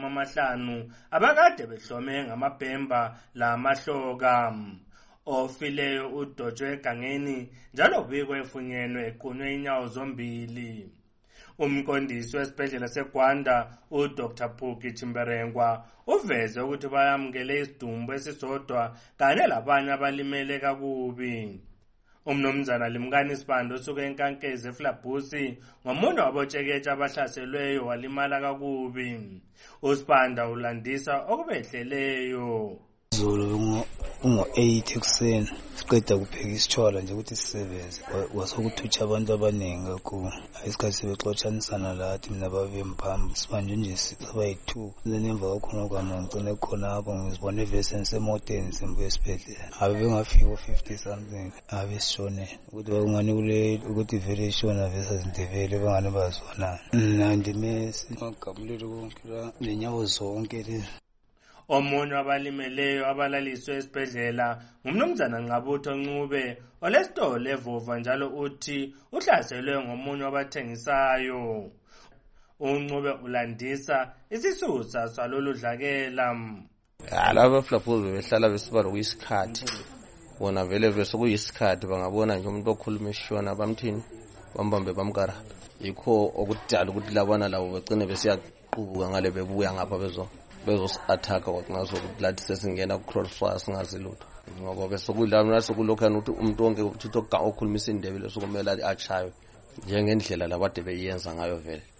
50 abakade behlome ngamabhemba lamahloka. Ofileyo udojwe egangeni njalo kubikwa efunyenwe equnwe inyawo zombili. Umqondisi wesibhedlela seGwanda uDr Phuki Chimberengwa uveze ukuthi bayamukele isidumbu esisodwa kanye labanye abalimele kakubi. Umnomzana Limkani Sibando osuke eNkankezi eFlabusi ngomunye wabotsheketsha abahlaselweyo walimala kakubi. uSibanda ulandisa okubehleleyo. Zulu ungo-8 ekuseni siqeda kupheka isitshwala nje ukuthi sisebenze wasokuthutsha abantu abaningi kakhulu isikhathi sebexotshanisana lathi mina bavemphambi sibanje nje sabayi-2 lenemva kokhona kwami ngicine khona apho ngizibone evesi engisemoteni simbuye esibhedlela abe bengafika u-50 something abe sishonele ukuthi bakungani ukuthi vele ishona vese azindebele bengane bazwanana nandimesi magabulelo konke nenyawo zonke lezi. Omunye abalimeleyo abalaliswe esibhedlela ngumnumzana Nqabutho Ncube olesitolo evova njalo uthi uhlaselwe ngomunye wabathengisayo. uNcube ulandisa isisusa salolu dlakela. Laba Flabusi behlala besiba lokuyisikhathi bona vele besokuyisikhathi bangabona nje umuntu okhuluma eshona bamthini bambambe bamkara yikho okudala ukuthi labana labo begcine besiyaqubuka ngale bebuya ngapha bezos-attack ngazo ukuthi lathi sesingena ku-crossfire singazi lutho ngoba besokulana sokulokhana ukuthi umuntu wonke ukuthi okhuluma isindebele sokumele achaywe njengendlela labade beyenza ngayo vele.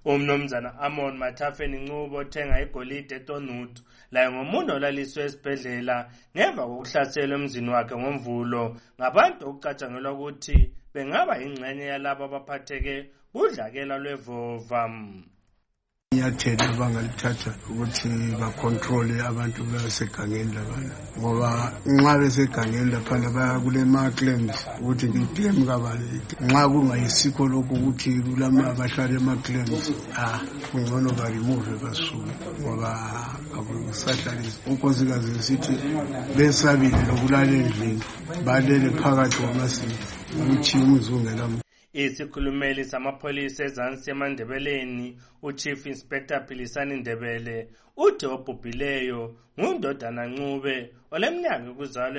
Umnumzana Amon Mathafeni Ncubo othenga igolide eTonuthu laye ngomuntu olaliswe esibhedlela ngemva kokuhlaselwa emzini wakhe ngomvulo ngabantu okucatshangelwa ukuthi bengaba ingxenye yalabo abaphatheke kudlakela lwevova. Inyathelo abangalithatha ukuthi bacontrole abantu basegangeni laphana ngoba nxa besegangeni laphana baya kulema claims ukuthi ngiclaim kabali nxa kungayisikho lokho ukuthi kulama abahlala ema claims kungcono ba remove basuke ngoba akusahlalisi unkosikazi sithi besabile lokulala endlini balele phakathi kwamasiko ukuthi umzungela. Isikhulumeli samapholisa ezansi eMandebeleni uChief Inspector Philisani Ndebele uthi obhubhileyo ngundodana Ncube oleminyaka ukuzalwa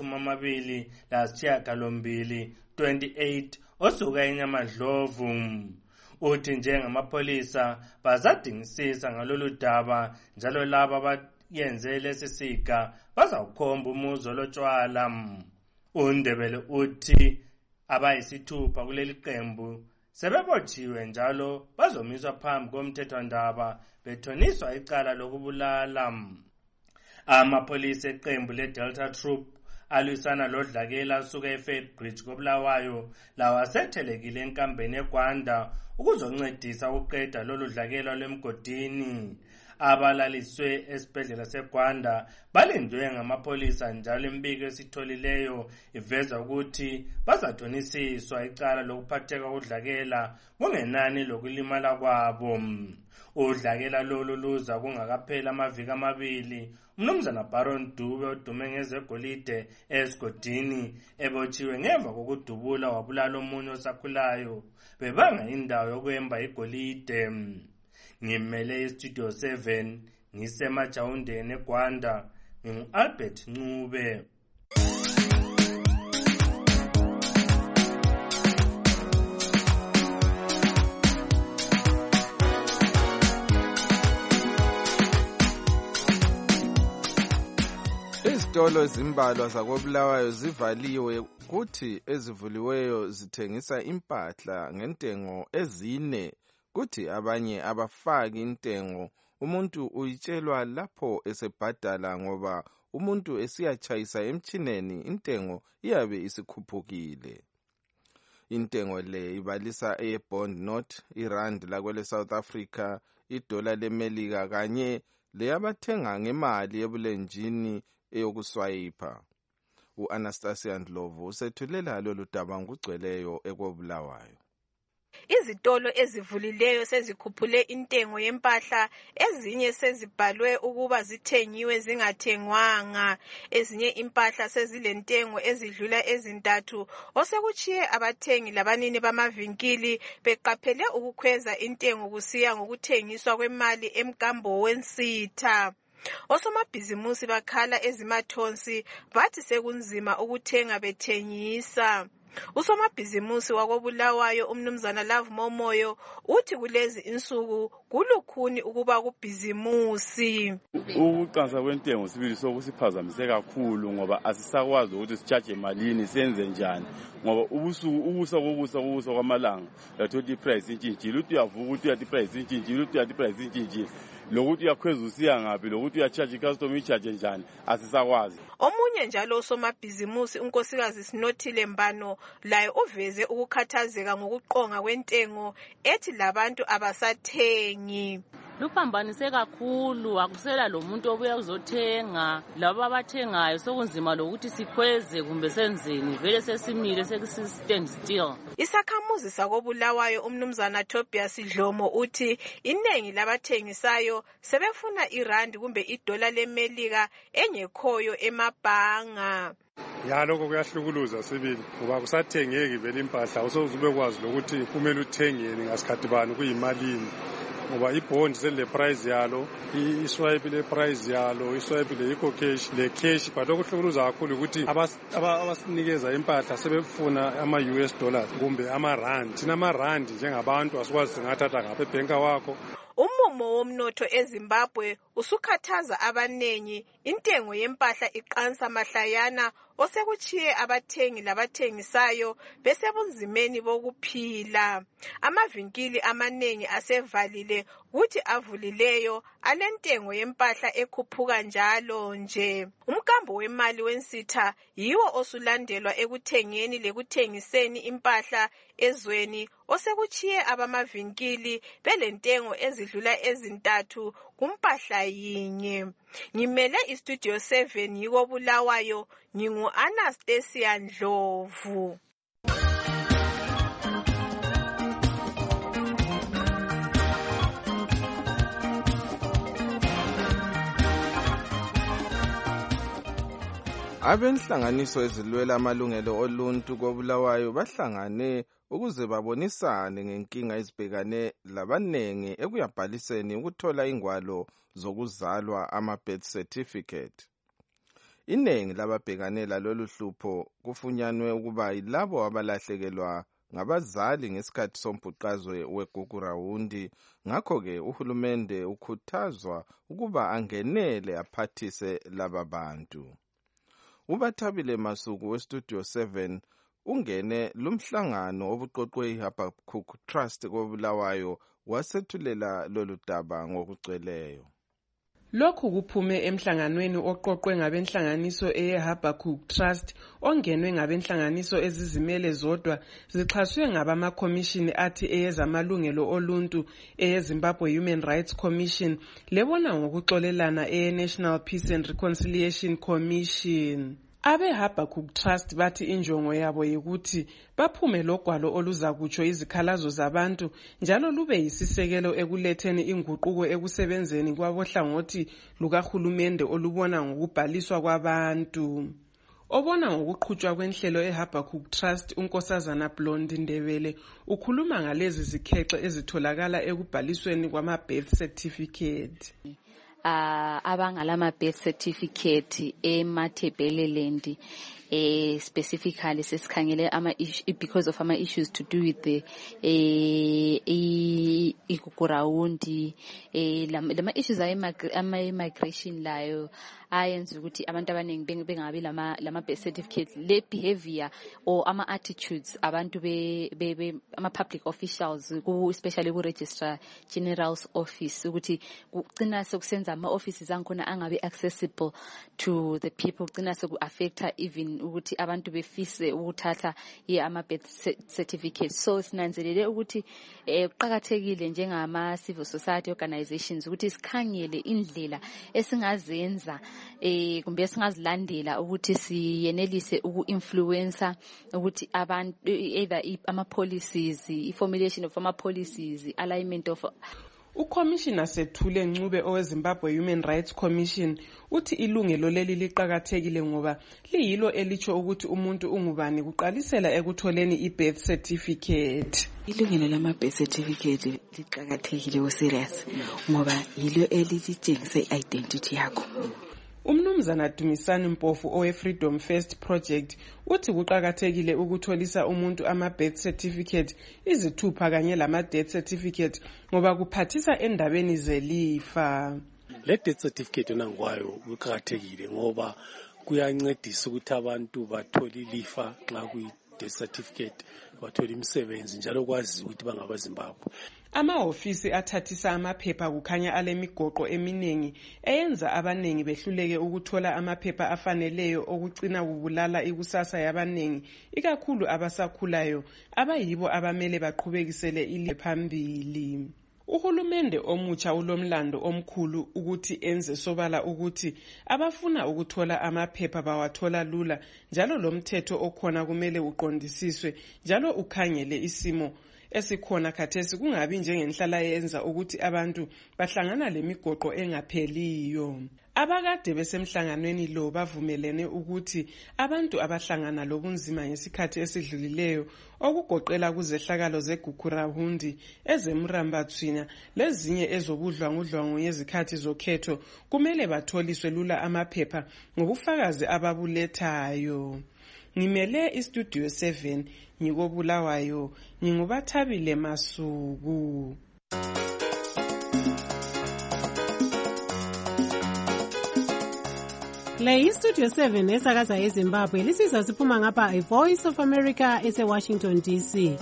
ngama-28 28 osuka eNyamadlovu. Uthi njengamapholisa bazadingisisa ngalolu daba njalo laba abayenze lesi siga bazawukhomba umuzo lotshwala. uNdebele uthi abayisithupha kuleli qembu sebebotshiwe njalo bazomiswa phambi komthethwandaba bethoniswa icala lokubulala. Amapholisa eqembu leDelta Troop alwisana lodlakela asuka eFaith Bridge koBulawayo lawa asethelekile enkambeni eGwanda ukuzoncedisa ukuqeda lolu dlakela lwemgodini. Abalaliswe esibhedlela seGwanda balindwe ngamapholisa njalo imbiko esitholileyo iveza ukuthi bazathonisiswa icala lokuphatheka kudlakela kungenani lokulimala kwabo. Udlakela lolu luza kungakaphela amaviki amabili umnumzana Baron Dube odume ngezegolide esigodini ebotshiwe ngemva kokudubula wabulala omunye osakhulayo bebanga indawo yokwemba igolide. Ngimele iStudio 7 ngisemajawundeni eGwanda ngingu-Albert Ncube. Izitolo ezimbalwa zakoBulawayo zivaliwe kuthi ezivuliweyo zithengisa impahla ngentengo ezine kuthi abanye abafaki intengo umuntu uyitshelwa lapho esebhadala ngoba umuntu esiyatshayisa emchineni intengo iyabe isikhuphukile. Intengo le ibalisa eyebond note, irand lakwele South Africa, idola leMelika kanye leyabathenga ngemali ebulenjini eyokuswayipa. U-Anastasia Ndlovu usethulela lolu daba ngugcweleyo ekobulawayo. Izitolo ezivulileyo sezikhuphule intengo yempahla, ezinye sezibhalwe ukuba zithengiwe zingathengwanga. Ezinye impahla sezilentengo ezidlula ezintathu, osekuchiye abathengi labanini bamavinkili beqaphele ukukhweza intengo kusiya ngokuthengiswa kwemali emkambo wensitha. Osomabhizimusi bakhala ezimathonsi bathi sekunzima ukuthenga bethengisa. Usomabhizimusi wakobulawayo umnumzana Love Momoyo uthi kulezi insuku kulukhuni ukuba kubhizimusi. Ukuqansa kwentengo sibili sokusiphazamise kakhulu ngoba asisakwazi ukuthi sichaje malini senze njani ngoba ubusa kwamalanga yathola iprice intshintshile uthi uyavuka ukuthi uyathi iprice intshintshile uthi uyathi iprice intshintshile lokuthi uyakhweza usiya ngaphi lokuthi uyachaje icustomer ichaje njani asisakwazi. Omunye njalo usomabhizimusi unkosikazi Sinothile Mbano laye uveze ukukhathazeka ngokuqonga kwentengo ethi labantu abasathengi. Luphambanise kakhulu, akusela lo muntu obuya uzothenga, labo abathengayo sokunzima lokuthi sikhweze kumbe senzeni, vele sesimile stand still. Isakhamuzi sakobulawayo umnumzana Tobias Dlomo uthi inengi labathengisayo sebefuna irandi kumbe idola leMelika engekhoyo emabhanga. Lokho kuyahlukuluza sibili ngoba kusathengeki vele impahla usozube kwazi lokuthi kumele uthengeni ngasikhathi bani kuyimalini ngoba ibond sele price yalo iswipe le price yalo iswipe le iko cash le cash but okuhlukuluza kakhulu ukuthi abasinikeza impahla sebefuna ama US dollars kumbe ama rand. Thina ama rand njengabantu asikwazi singathatha ngapha ebhenka wakho. Umumo womnotho eZimbabwe usukhathaza abanengi, intengo yempahla iqansa mahlayana osekuchiye abathengi labathengisayo besebunzimeni bokuphila. Amavinkili amanengi asevalile kuthi avulileyo alentengo yempahla ekhuphuka njalo nje. Umkambo wemali wensitha yiwo osulandelwa ekuthengeni lekuthengiseni impahla ezweni osekuchiye abamavinkili belentengo ezidlula ezintathu kumpahla yinye. Ngimele iStudio 7 yiko Bulawayo, ngingu Anastasia Ndlovu. Abenhlanganiso ezilwela amalungelo oluntu koBulawayo bahlangane ukuze babonisane ngenkinga ezibhekane labanengi ekuyabhaliseni ukuthola ingwalo zokuzalwa ama-birth certificate. Inengi lababhekane lalolu hlupho kufunyanwe ukuba yilabo abalahlekelwa ngabazali ngesikhathi sombhuqazwe weGugurawundi. Ngakho-ke uhulumende ukhuthazwa ukuba angenele aphathise laba bantu. uBathabile Masuku weStudio 7 ungene lumhlangano obuqoqwe iHabakkuk Trust koBulawayo wasethulela lolu daba ngokugcweleyo. Lokhu kuphume emhlanganweni oqoqwe ngabenhlanganiso eHabakkuk Trust ongenwe ngabenhlanganiso ezizimele zodwa zixhaswe ngabamakhomishini athi eyezamalungelo oluntu eyeZimbabwe Human Rights Commission lebona ngokuxolelana eNational Peace and Reconciliation Commission. AbeHabakkuk Trust bathi injongo yabo yikuthi baphume logwalo oluzakutsho izikhalazo zabantu njalo lube yisisekelo ekuletheni inguquko ekusebenzeni kwabohlangothi lukahulumende olubona ngokubhaliswa kwabantu. Obona ngokuqhutshwa kwenhlelo eHabakkuk Trust uNkosazana Blonde Ndebele ukhuluma ngalezi zikhexe ezitholakala ekubhalisweni kwama-birth certificate. Abangalama birth certificate eMathebeleland specifically sesikhangele because of ama issues to do with the Gugurawundi lama issues ama immigration layo ayenza ukuthi abantu abaningi bengabi lama birth certificate le behavior or ama attitudes abantu ama public officials especially ku registrar general's office ukuthi kucina sokusenza ama offices ankhona angabe accessible to the people, kucina soku affecta even ukuthi abantu befise ukuthatha ama birth certificate. So sinanzelele ukuthi kuqhakathekile njengama civil society organizations ukuthi sikhangele indlela esingazenza kumbe singazilandela ukuthi siyenelise uku-influencer ukuthi abantu either ama policies, i-formulation of ama policies, alignment of. UCommissioner Sethule Ncube oweZimbabwe Human Rights Commission uthi ilungelo leli liqhakathekile ngoba liyilo elicho ukuthi umuntu ungubani kuqalisela ekutholeni i-birth certificate. Ilungelo lama-birth certificate liqhakathekile o-serious ngoba yilo elitshengisa i-identity yakho. Umnumzana Dumisani Mpofu owe-Freedom First Project uthi kuqhakathekile ukutholisa umuntu ama-birth certificate izithupha kanye lama-death certificate ngoba kuphathisa endabeni zelifa. Le death certificate yona ngwayo kuqhakathekile ngoba kuyancedisa ukuthi abantu bathole ilifa nxa kuyi-death certificate, bathole imisebenzi njalo kwazi ukuthi bangaba Zimbabwe. Amahofisi athathisa amaphepha kukhanya alemigoqo eminingi eyenza abanengi behluleke ukuthola amaphepha afaneleyo okucina kubulala ikusasa yabanengi ikakhulu abasakhulayo abayibo abamele baqhubekisele ile phambili. Uhulumende omutsha ulomlando omkhulu ukuthi enze sobala ukuthi abafuna ukuthola amaphepha bawathola lula njalo lomthetho okhona kumele uqondisiswe njalo ukhangele isimo esikhona khathesi kungabi njengenhlala yenza ukuthi abantu bahlangana lemigoqo engapheliyo. Abakade besemhlanganweni lo bavumelene ukuthi abantu abahlangana lobunzima ngesikhathi esidlulileyo okugoqela kuzehlakalo zeGugurawundi, ezemrambathwina lezinye ezobudlwangudlwangu yezikhathi zokhetho kumele batholiswe lula amaphepha ngobufakazi ababulethayo. Ngimele iStudio 7 ngikobulawayo, nginguBathabile Masuku. Le iStudio 7 esakaza eZimbabwe lisizwa siphuma ngapha iVoice of America eseWashington DC.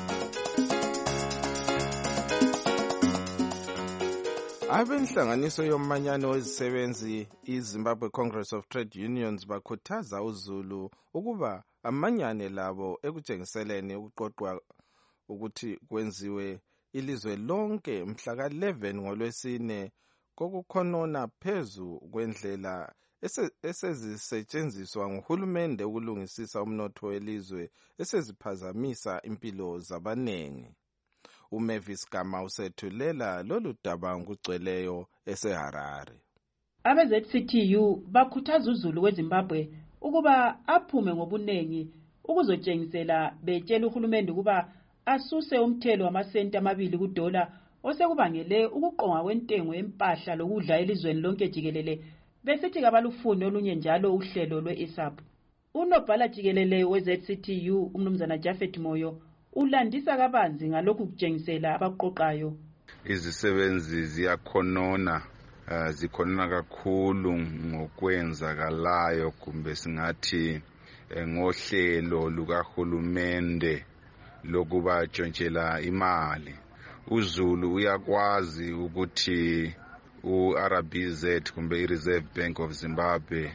Abenhlanganiso yomanyano wezisebenzi iZimbabwe Congress of Trade Unions bakhuthaza uZulu ukuba amanyane labo ekutshengiseleni ukuqoqwa ukuthi kwenziwe ilizwe lonke mhla ka-11 ngoLwesine kokukhonona phezu kwendlela esezisetshenziswa nguhulumende ukulungisisa umnotho welizwe eseziphazamisa impilo zabanengi. uMavis Gama usethulela lolu daba ngugcweleyo eseHarare. Abe-ZCTU bakhuthaza uZulu weZimbabwe ukuba aphume ngobunengi ukuzotshengisela betshela uhulumende ukuba asuse umthelo wamasenti 2 kudola osekubangele ukuqonga kwentengo yempahla lokudla elizweni lonke jikelele, besithi kabalufuni olunye njalo uhlelo lwe-ISAP. Unobhala jikelele we-ZCTU umnumzana Jafet Moyo ulandisa kabanzi ngalokhu kutshengisela abaqoqayo. Izisebenzi ziyakhonona zikhonona kakhulu ngokwenzakalayo kumbe singathi ngohlelo lukahulumende lokuba tshontshela imali. uZulu uyakwazi ukuthi uRBZ kumbe iReserve Bank of Zimbabwe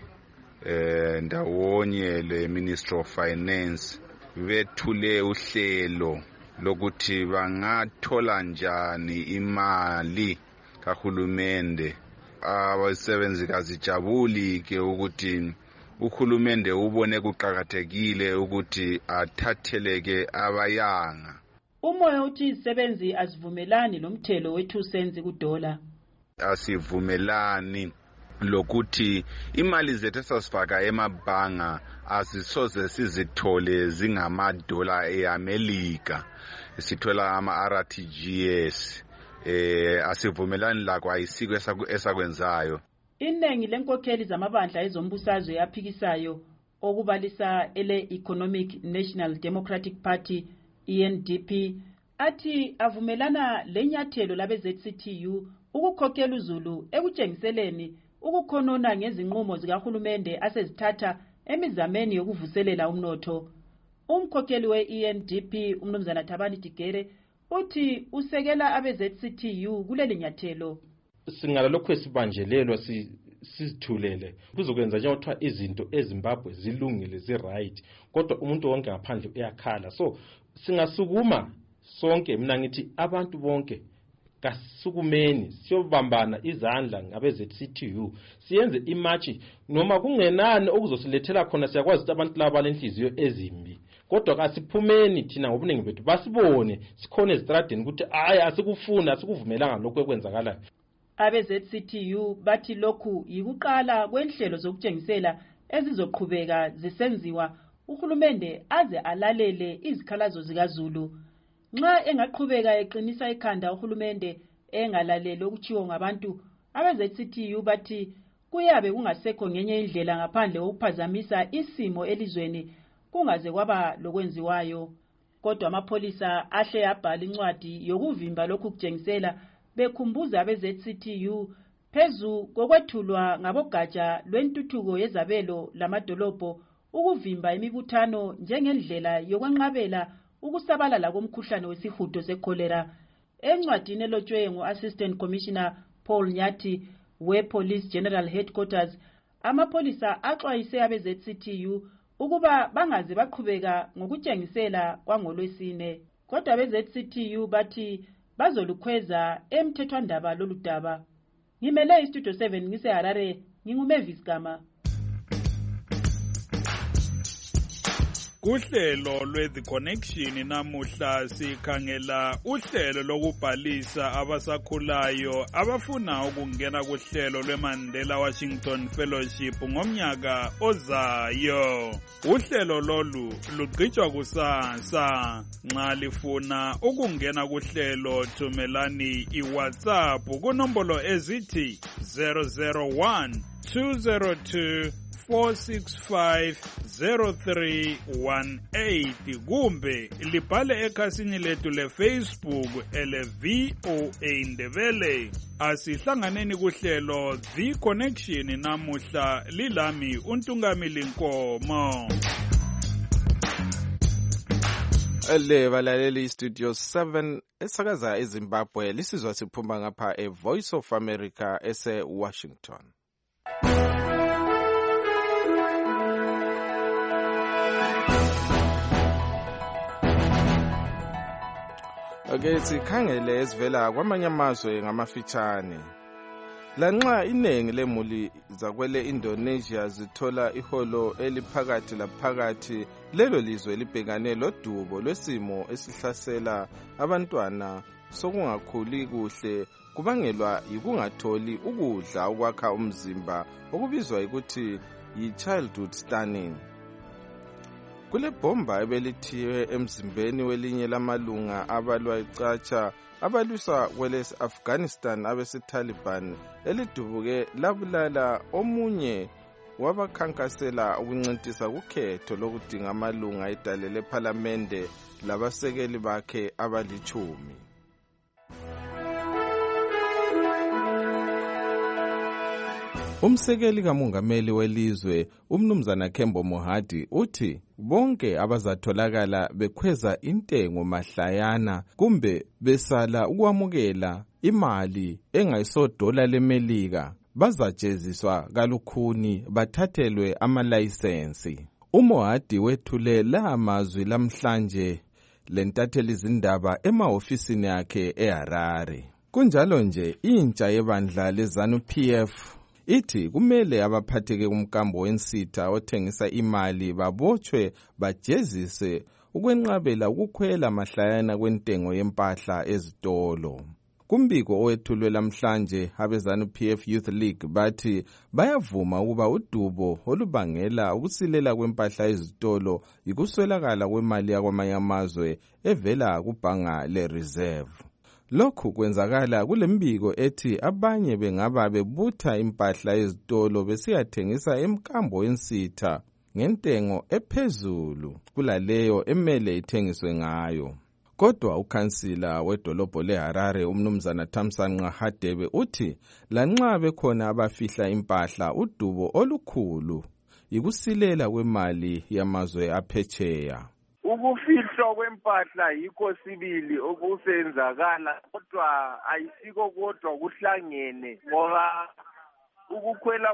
ndawonye le-Ministry of Finance bethule uhlelo lokuthi bangathola njani imali kahulumende. Abasebenzi kazijabuli ke ukuthi uhulumende ubone kuqhakathekile ukuthi athatheleke abayanga. Umoya uthi izisebenzi asivumelani lomthelo we2 cents kudola. Asivumelani lokuthi imali zethu esasifaka emabhanga asisoze sizithole zingamadola eAmelika, sithola ama-RTGS. Asivumelani lakho, ayisiko esakwenzayo. Iningi lenkokheli zamabandla ezombusazwe yaphikisayo okubalisa ele-Economic National Democratic Party ENDP athi avumelana lenyathelo labe-ZCTU ukukhokhela uZulu ekutshengiseleni ukukhonona ngezinqumo zikahulumende asezithatha emizameni yokuvuselela umnotho. Umkhokheli we-ENDP umnumzana Thabani Tigere uthi usekela abe-ZCTU kuleli nyathelo. Singalalokhu esibanjelelwa sizithulele kuzokwenza njengothiwa izinto eZimbabwe zilungile zi-right, kodwa umuntu wonke ngaphandle uyakhala. So singasukuma sonke, mina ngithi abantu bonke kasukumeni siyobambana izandla ngabe-ZCTU siyenze imatchi, noma kungenani okuzosilethela khona siyakwazi ukuthi abantu laba balenhliziyo ezimbi, kodwa kasiphumeni thina ngobuningi bethu basibone sikhona ezitradeni ukuthi hayi asikufuna asikuvumelanga lokho ekwenzakalayo. Abe-ZCTU bathi lokhu yikuqala kwenhlelo zokutshengisela ezizoqhubeka zisenziwa uhulumende aze alalele izikhalazo zikaZulu. Nxa engaqhubeka eqinisa ikhanda uhulumende engalaleli okutshiwo ngabantu, abe-ZCTU bathi kuyabe kungasekho ngenye indlela ngaphandle kokuphazamisa isimo elizweni kungaze kwaba lokwenziwayo. Kodwa amapholisa ahle yabhala incwadi yokuvimba lokhu kutshengisela bekhumbuza abe-ZCTU phezu kokwethulwa ngabogatsha lwentuthuko yezabelo lamadolobho ukuvimba imibuthano njengendlela yokwenqabela ukusabalala komkhuhlane wesihudo sekholera. Encwadini elotshwe ngu-Assistant Commissioner Paul Nyathi we-Police General Headquarters, amapholisa axwayise abe-ZCTU ukuba bangaze baqhubeka ngokutshengisela kwangolwesine. Kodwa abe-ZCTU bathi bazolukhweza emthethwandaba lolu daba. Ngimele iStudio 7 ngiseHarare, nginguMavis Gama. Kuhlelo lwe-The Connection namuhla sikhangela uhlelo lokubhalisa abasakhulayo abafuna ukungena kuhlelo lweMandela Washington Fellowship ngomnyaka ozayo. Uhlelo lolu lugqitshwa kusasa. Nxa lifuna ukungena kuhlelo thumelani iWhatsApp kunombolo ezithi 001 202 4650318 kumbe libhale ekhasini lethu leFacebook ele-VOA Ndebele. Asihlanganeni kuhlelo The Connection namuhla lilami uNtungamili Nkomo. Le balaleli Studio 7 esakaza eZimbabwe lisizwa siphuma ngapha eVoice of America ese-Washington. Okay, sikhangele esivela kwamanye amazwe ngamafitshane. Lanxa iningi lemuli zakwele Indonesia zithola iholo eliphakathi laphakathi, lelo lizwe libhekane lodubo lwesimo esihlasela abantwana sokungakhuli kuhle kubangelwa yikungatholi ukudla okwakha umzimba okubizwa ukuthi yi-childhood stunning. Kule bhomba ebelithiwe emzimbeni welinye lamalunga abalwa icatsha abalwisa kwelesi Afghanistan abesi-Taliban elidubuke labulala omunye wabakhankasela ukuncintisa kukhetho lokudinga amalunga edale lephalamende labasekeli bakhe abali-10. Umsekeli kamongameli welizwe umnumzana Kembo Mohadi uthi bonke abazatholakala bekhweza intengo mahlayana kumbe besala ukwamukela imali engayisodola leMelika bazajeziswa kalukhuni bathathelwe amalayisensi. uMohadi wethule la mazwi lamhlanje lentatheli izindaba emahofisini yakhe eHarare. Kunjalo nje intsha yebandla leZANU-PF ithi kumele abaphatheke kumkambo wensitha othengisa imali babotshwe bajezise ukwenqabela ukukhwela mahlayana kwentengo yempahla ezitolo. Kumbiko owethulwe lamhlanje abeZANU-PF Youth League bathi bayavuma ukuba udubo olubangela ukusilela kwempahla ezitolo yikuswelakala kwemali yakwamanye amazwe evela kubhanga le-Reserve. Lokhu kwenzakala kulembiko ethi abanye bengaba bebutha impahla ezitolo besiyathengisa emkambo wensitha ngentengo ephezulu kulaleyo emele ithengiswe ngayo. Kodwa ukhansila wedolobho leHarare umnumzana Thamsanqa Hadebe uthi lanxa bekhona abafihla impahla udubo olukhulu yikusilela kwemali yamazwe aphetsheya. Ukufihlwa kwempahla yikho sibili okusenzakala, kodwa ayisiko kodwa kuhlangene ngoba ukukhwela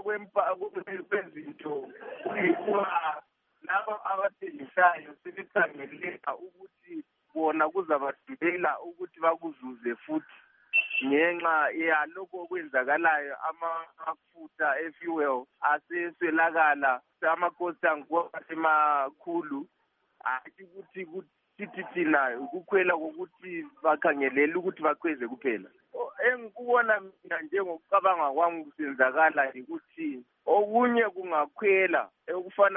kwezinto kuyikuba labo abathengisayo sebekhangelela ukuthi bona kuzabadubela ukuthi bakuzuze futhi ngenxa yalokho okwenzakalayo. Amafutha e-fuel aseswelakala, amakosi angoba semakhulu. Ukuthi thina ukukhwela kokuthi bakhangelela ukuthi bakhweze kuphela. Engikubona mina njengokucabanga kwami kusenzakala ukuthi okunye kungakhwela ekufana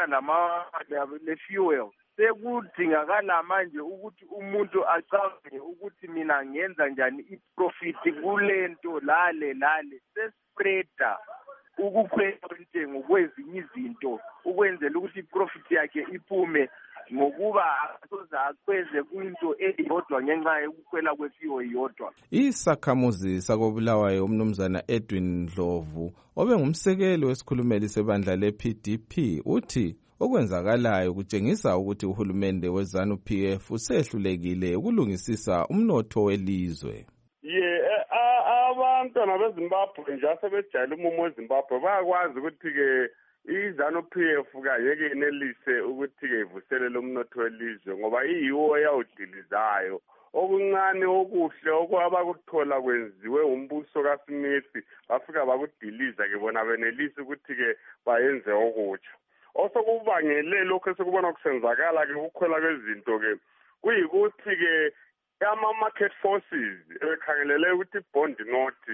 le-fuel. Sekudingakala manje ukuthi umuntu acabange ukuthi mina ngenza njani i-profit kulento lale sespreada ukukhwela kwentengo kwezinye izinto ukwenzela ukuthi i-profit yakhe iphume ngokuba asoza akhweze kwinto eyodwa ngenxa yokukhwela kwefuel yodwa. Isakhamuzi sakobulawayo umnumzana Edwin Ndlovu obengumsekeli wesikhulumeli sebandla le-PDP uthi okwenzakalayo kutshengisa ukuthi uhulumende weZANU-PF usehlulekile ukulungisisa umnotho welizwe. Abantwana beZimbabwe nje asebejayele umumo weZimbabwe bayakwazi ukuthi-ke iZANU-PF kayeke yenelise ukuthi-ke ivuselele umnotho welizwe ngoba iyiwo eyawudilizayo. Okuncane okuhle okwabakuthola kwenziwe umbuso kaSmith bafika bakudiliza-ke bona benelise ukuthi-ke bayenze okutsha. Osokubangele lokho esekubona kusenzakala-ke ukukhwela kwezinto-ke kuyikuthi-ke ama-market forces ebekhangelele ukuthi i-bond note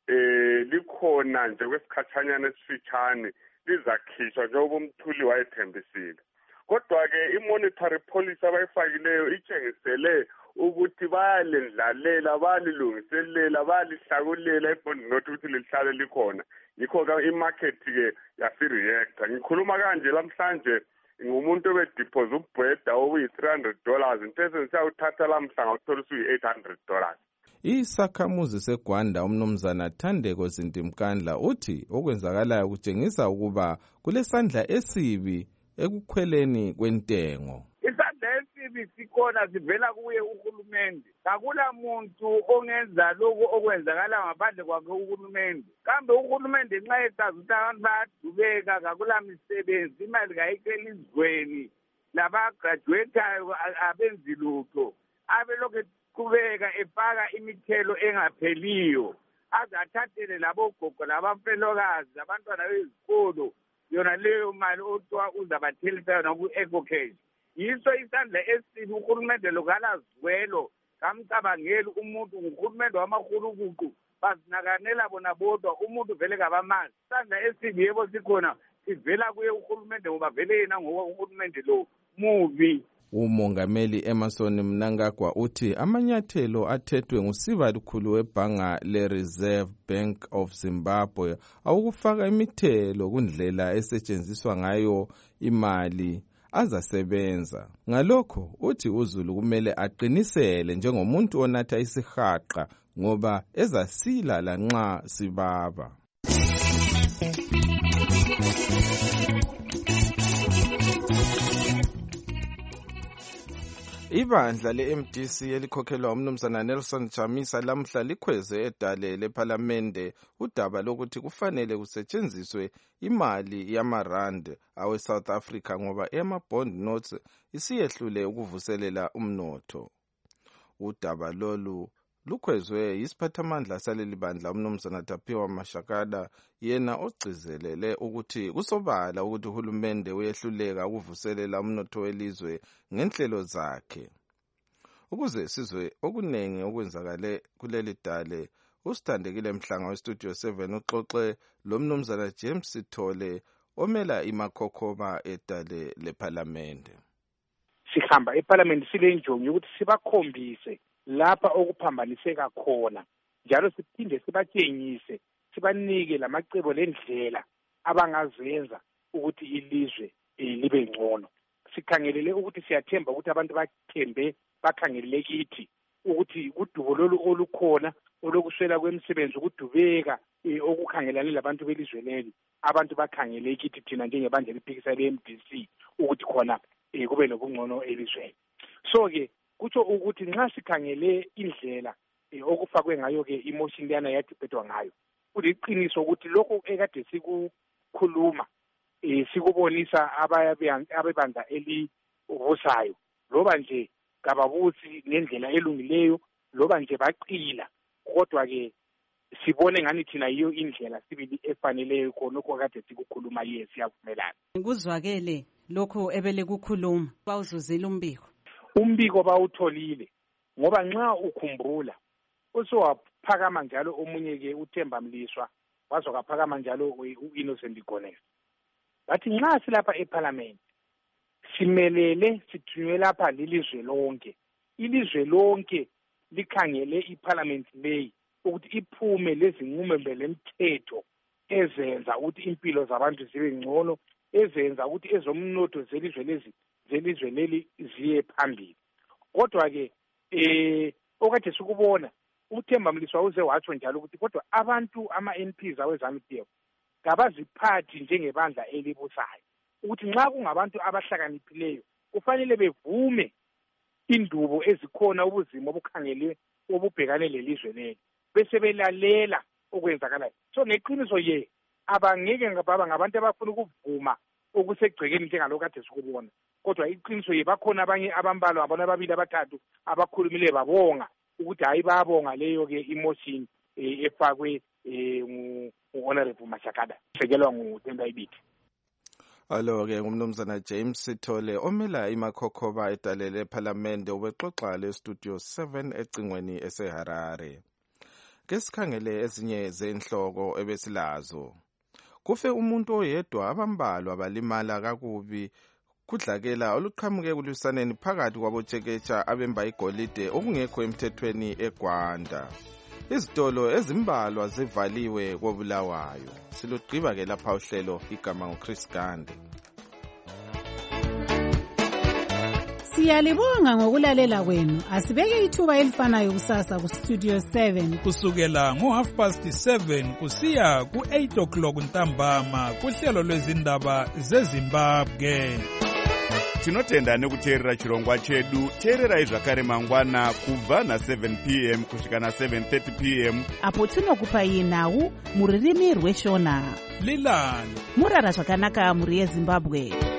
likhona nje kwesikhatshanyana esifitshane lizakhishwa njengoba umthuli wayethembisile. kodwa-ke i-monetary policy abayifakileyo itshengisele ukuthi bayalendlalela, bayalilungiselela, bayalihlakulela ibhondi nothi ukuthi lihlale likhona. Yikho-ke imarket-ke yasi-reacta. Ngikhuluma kanje lamhlanje ngumuntu obediphose ubheda obuyi-$300, into esensiyawuthatha lamhla ngawuthola usuyi-$800. Isakhamuzi seGwanda umnumzana Thandeko Zintimkandla uthi okwenzakalayo kutshengisa ukuba kulesandla esibi ekukhweleni kwentengo. Isandla esibi sikhona sivela kuye uhulumende. Akula muntu ongenza lokho okwenzakala ngaphandle kwakhe uhulumende. Kambe uhulumende nxa esazi ukuthi abantu bayadubeka kakula misebenzi, imali kayikho elizweni, labagraduateayo abenzi lutho, abelokhu qhubeka efaka imithelo engapheliyo, aze athathele labogogo labamfelokazi abantwana bezikolo yona leyo mali othiwa uzabathelisa yona ku-ecocash. Yiso isandla esibi uhulumende lokalazwelo kamcabangeli umuntu, nguhulumende wamahulukuqu, bazinakanela bona bodwa, umuntu vele kabamazi. Isandla esibi yebo sikhona sivela kuye uhulumende ngoba vele yena ngoba uhulumende lo mubi. Umongameli Emerson Mnangagwa uthi amanyathelo athethwe nguSibalukhulu webhanga le-Reserve Bank of Zimbabwe awukufaka imithelo kundlela esetshenziswa ngayo imali azasebenza. Ngalokho uthi uZulu kumele aqinisele njengomuntu onatha isihaqa ngoba ezasila lanxa sibaba. Ibandla le-MDC elikhokhelwa umnumzana Nelson Chamisa lamhla likhweze edale lephalamende udaba lokuthi kufanele kusetshenziswe imali yamarand awe-South Africa ngoba ama-bond notes isiyehlule ukuvuselela umnotho. Udaba lolu lukhwezwe yisiphathamandla saleli bandla umnumzana Tapiwa Mashakada, yena ogcizelele ukuthi kusobala ukuthi uhulumende uyehluleka ukuvuselela umnotho welizwe ngenhlelo zakhe. Ukuze sizwe okunengi okwenzakale kuleli dale, usithandekile Mhlanga westudio 7 uxoxe lomnumzana James Sithole omela imakhokhoba edale lephalamende. Sihamba eParliament silenjongo ukuthi sibakhombise lapha okuphambaniseka khona, njalo siphinde sibatshengise, sibanike lamacebo lendlela abangazenza ukuthi ilizwe libe ngcono. Sikhangelele ukuthi siyathemba ukuthi abantu bathembe bakhangelele kithi ukuthi udubo lolu olukhona olokuswela kwemisebenzi, ukudubeka okukhangelane labantu belizwe leli, abantu bakhangele kithi thina njengebandla eliphikisa le-MDC ukuthi khona kube nobungcono elizweni. So-ke kutsho ukuthi nxa sikhangele indlela okufakwe ngayo-ke imotion leyana yadibhetwa ngayo, kuliqiniso ukuthi lokho ekade sikukhuluma sikubonisa abebandla elibusayo, loba nje kababusi ngendlela elungileyo, loba nje baqila, kodwa-ke sibone ngani thina yiyo indlela sibili efaneleyo khonokho kade sikukhuluma. Yes, siyavumelana. Kuzwakele lokho ebele kukhuluma, bawuzuzile umbiko. Umbiko bawutholile ngoba nxa ukhumbula usowaphakama njalo omunye-ke uThemba Mliswa, wazokaphakama njalo u-Innocent Gonesi. Bathi nxa silapha eParliament simelele sithunywe lapha lilizwe lonke, ilizwe lonke likhangele iParliament leyi ukuthi iphume lezinqumo lemthetho ezenza ukuthi impilo zabantu zibe ngcono, ezenza ukuthi ezomnotho zelizwe leli ziye phambili. Kodwa-ke okade sikubona uThemba Mliswa uze watsho njalo ukuthi kodwa abantu ama-MPs awezanu-PF kabaziphathi njengebandla elibusayo, ukuthi nxa kungabantu abahlakaniphileyo kufanele bevume indubo ezikhona, ubuzima obukhangele obubhekane lelizwe leli, bese belalela okwenzakalayo. So ngeqiniso abangeke baba ngabantu abafuna ukuvuma okusegcekeni njengalokho kade sikubona, kodwa iqiniso bakhona abanye abambalwa, abona ababili abathathu abakhulumile babonga ukuthi hayi babonga leyo-ke imotion efakwe ngu-Honorable Mashakada sekelwa nguThemba Ibithi. Alo-ke ngumnumzana James Sithole omela imakhokhoba edalele eParliamente ubexoxa lestudio 7 ecingweni eseHarare. Ke sikhangele ezinye zenhloko ebesilazo. Kufe umuntu oyedwa, abambalwa balimala kakubi ukudlakela oluqhamuke kulwisaneni phakathi kwabotsheketsha abemba igolide okungekho emthethweni eGwanda. Izitolo ezimbalwa zivaliwe koBulawayo. Silugqiba ke lapha uhlelo, igama nguChris Gande. Siyalibonga ngokulalela kwenu. Asibeke ithuba elifanayo kusasa ku Studio 7 kusukela ngo7:30 kusiya ku8:00 ntambama kuhlelo lwezindaba zeZimbabwe. Tinotenda nekuteerera chirongwa chedu. Teererai zvakare mangwana kubva na7 p.m. kusvika na7:30 p.m. apo tinokupai nhau muririmi rweshona. Lilani murara zvakanaka muri yeZimbabwe.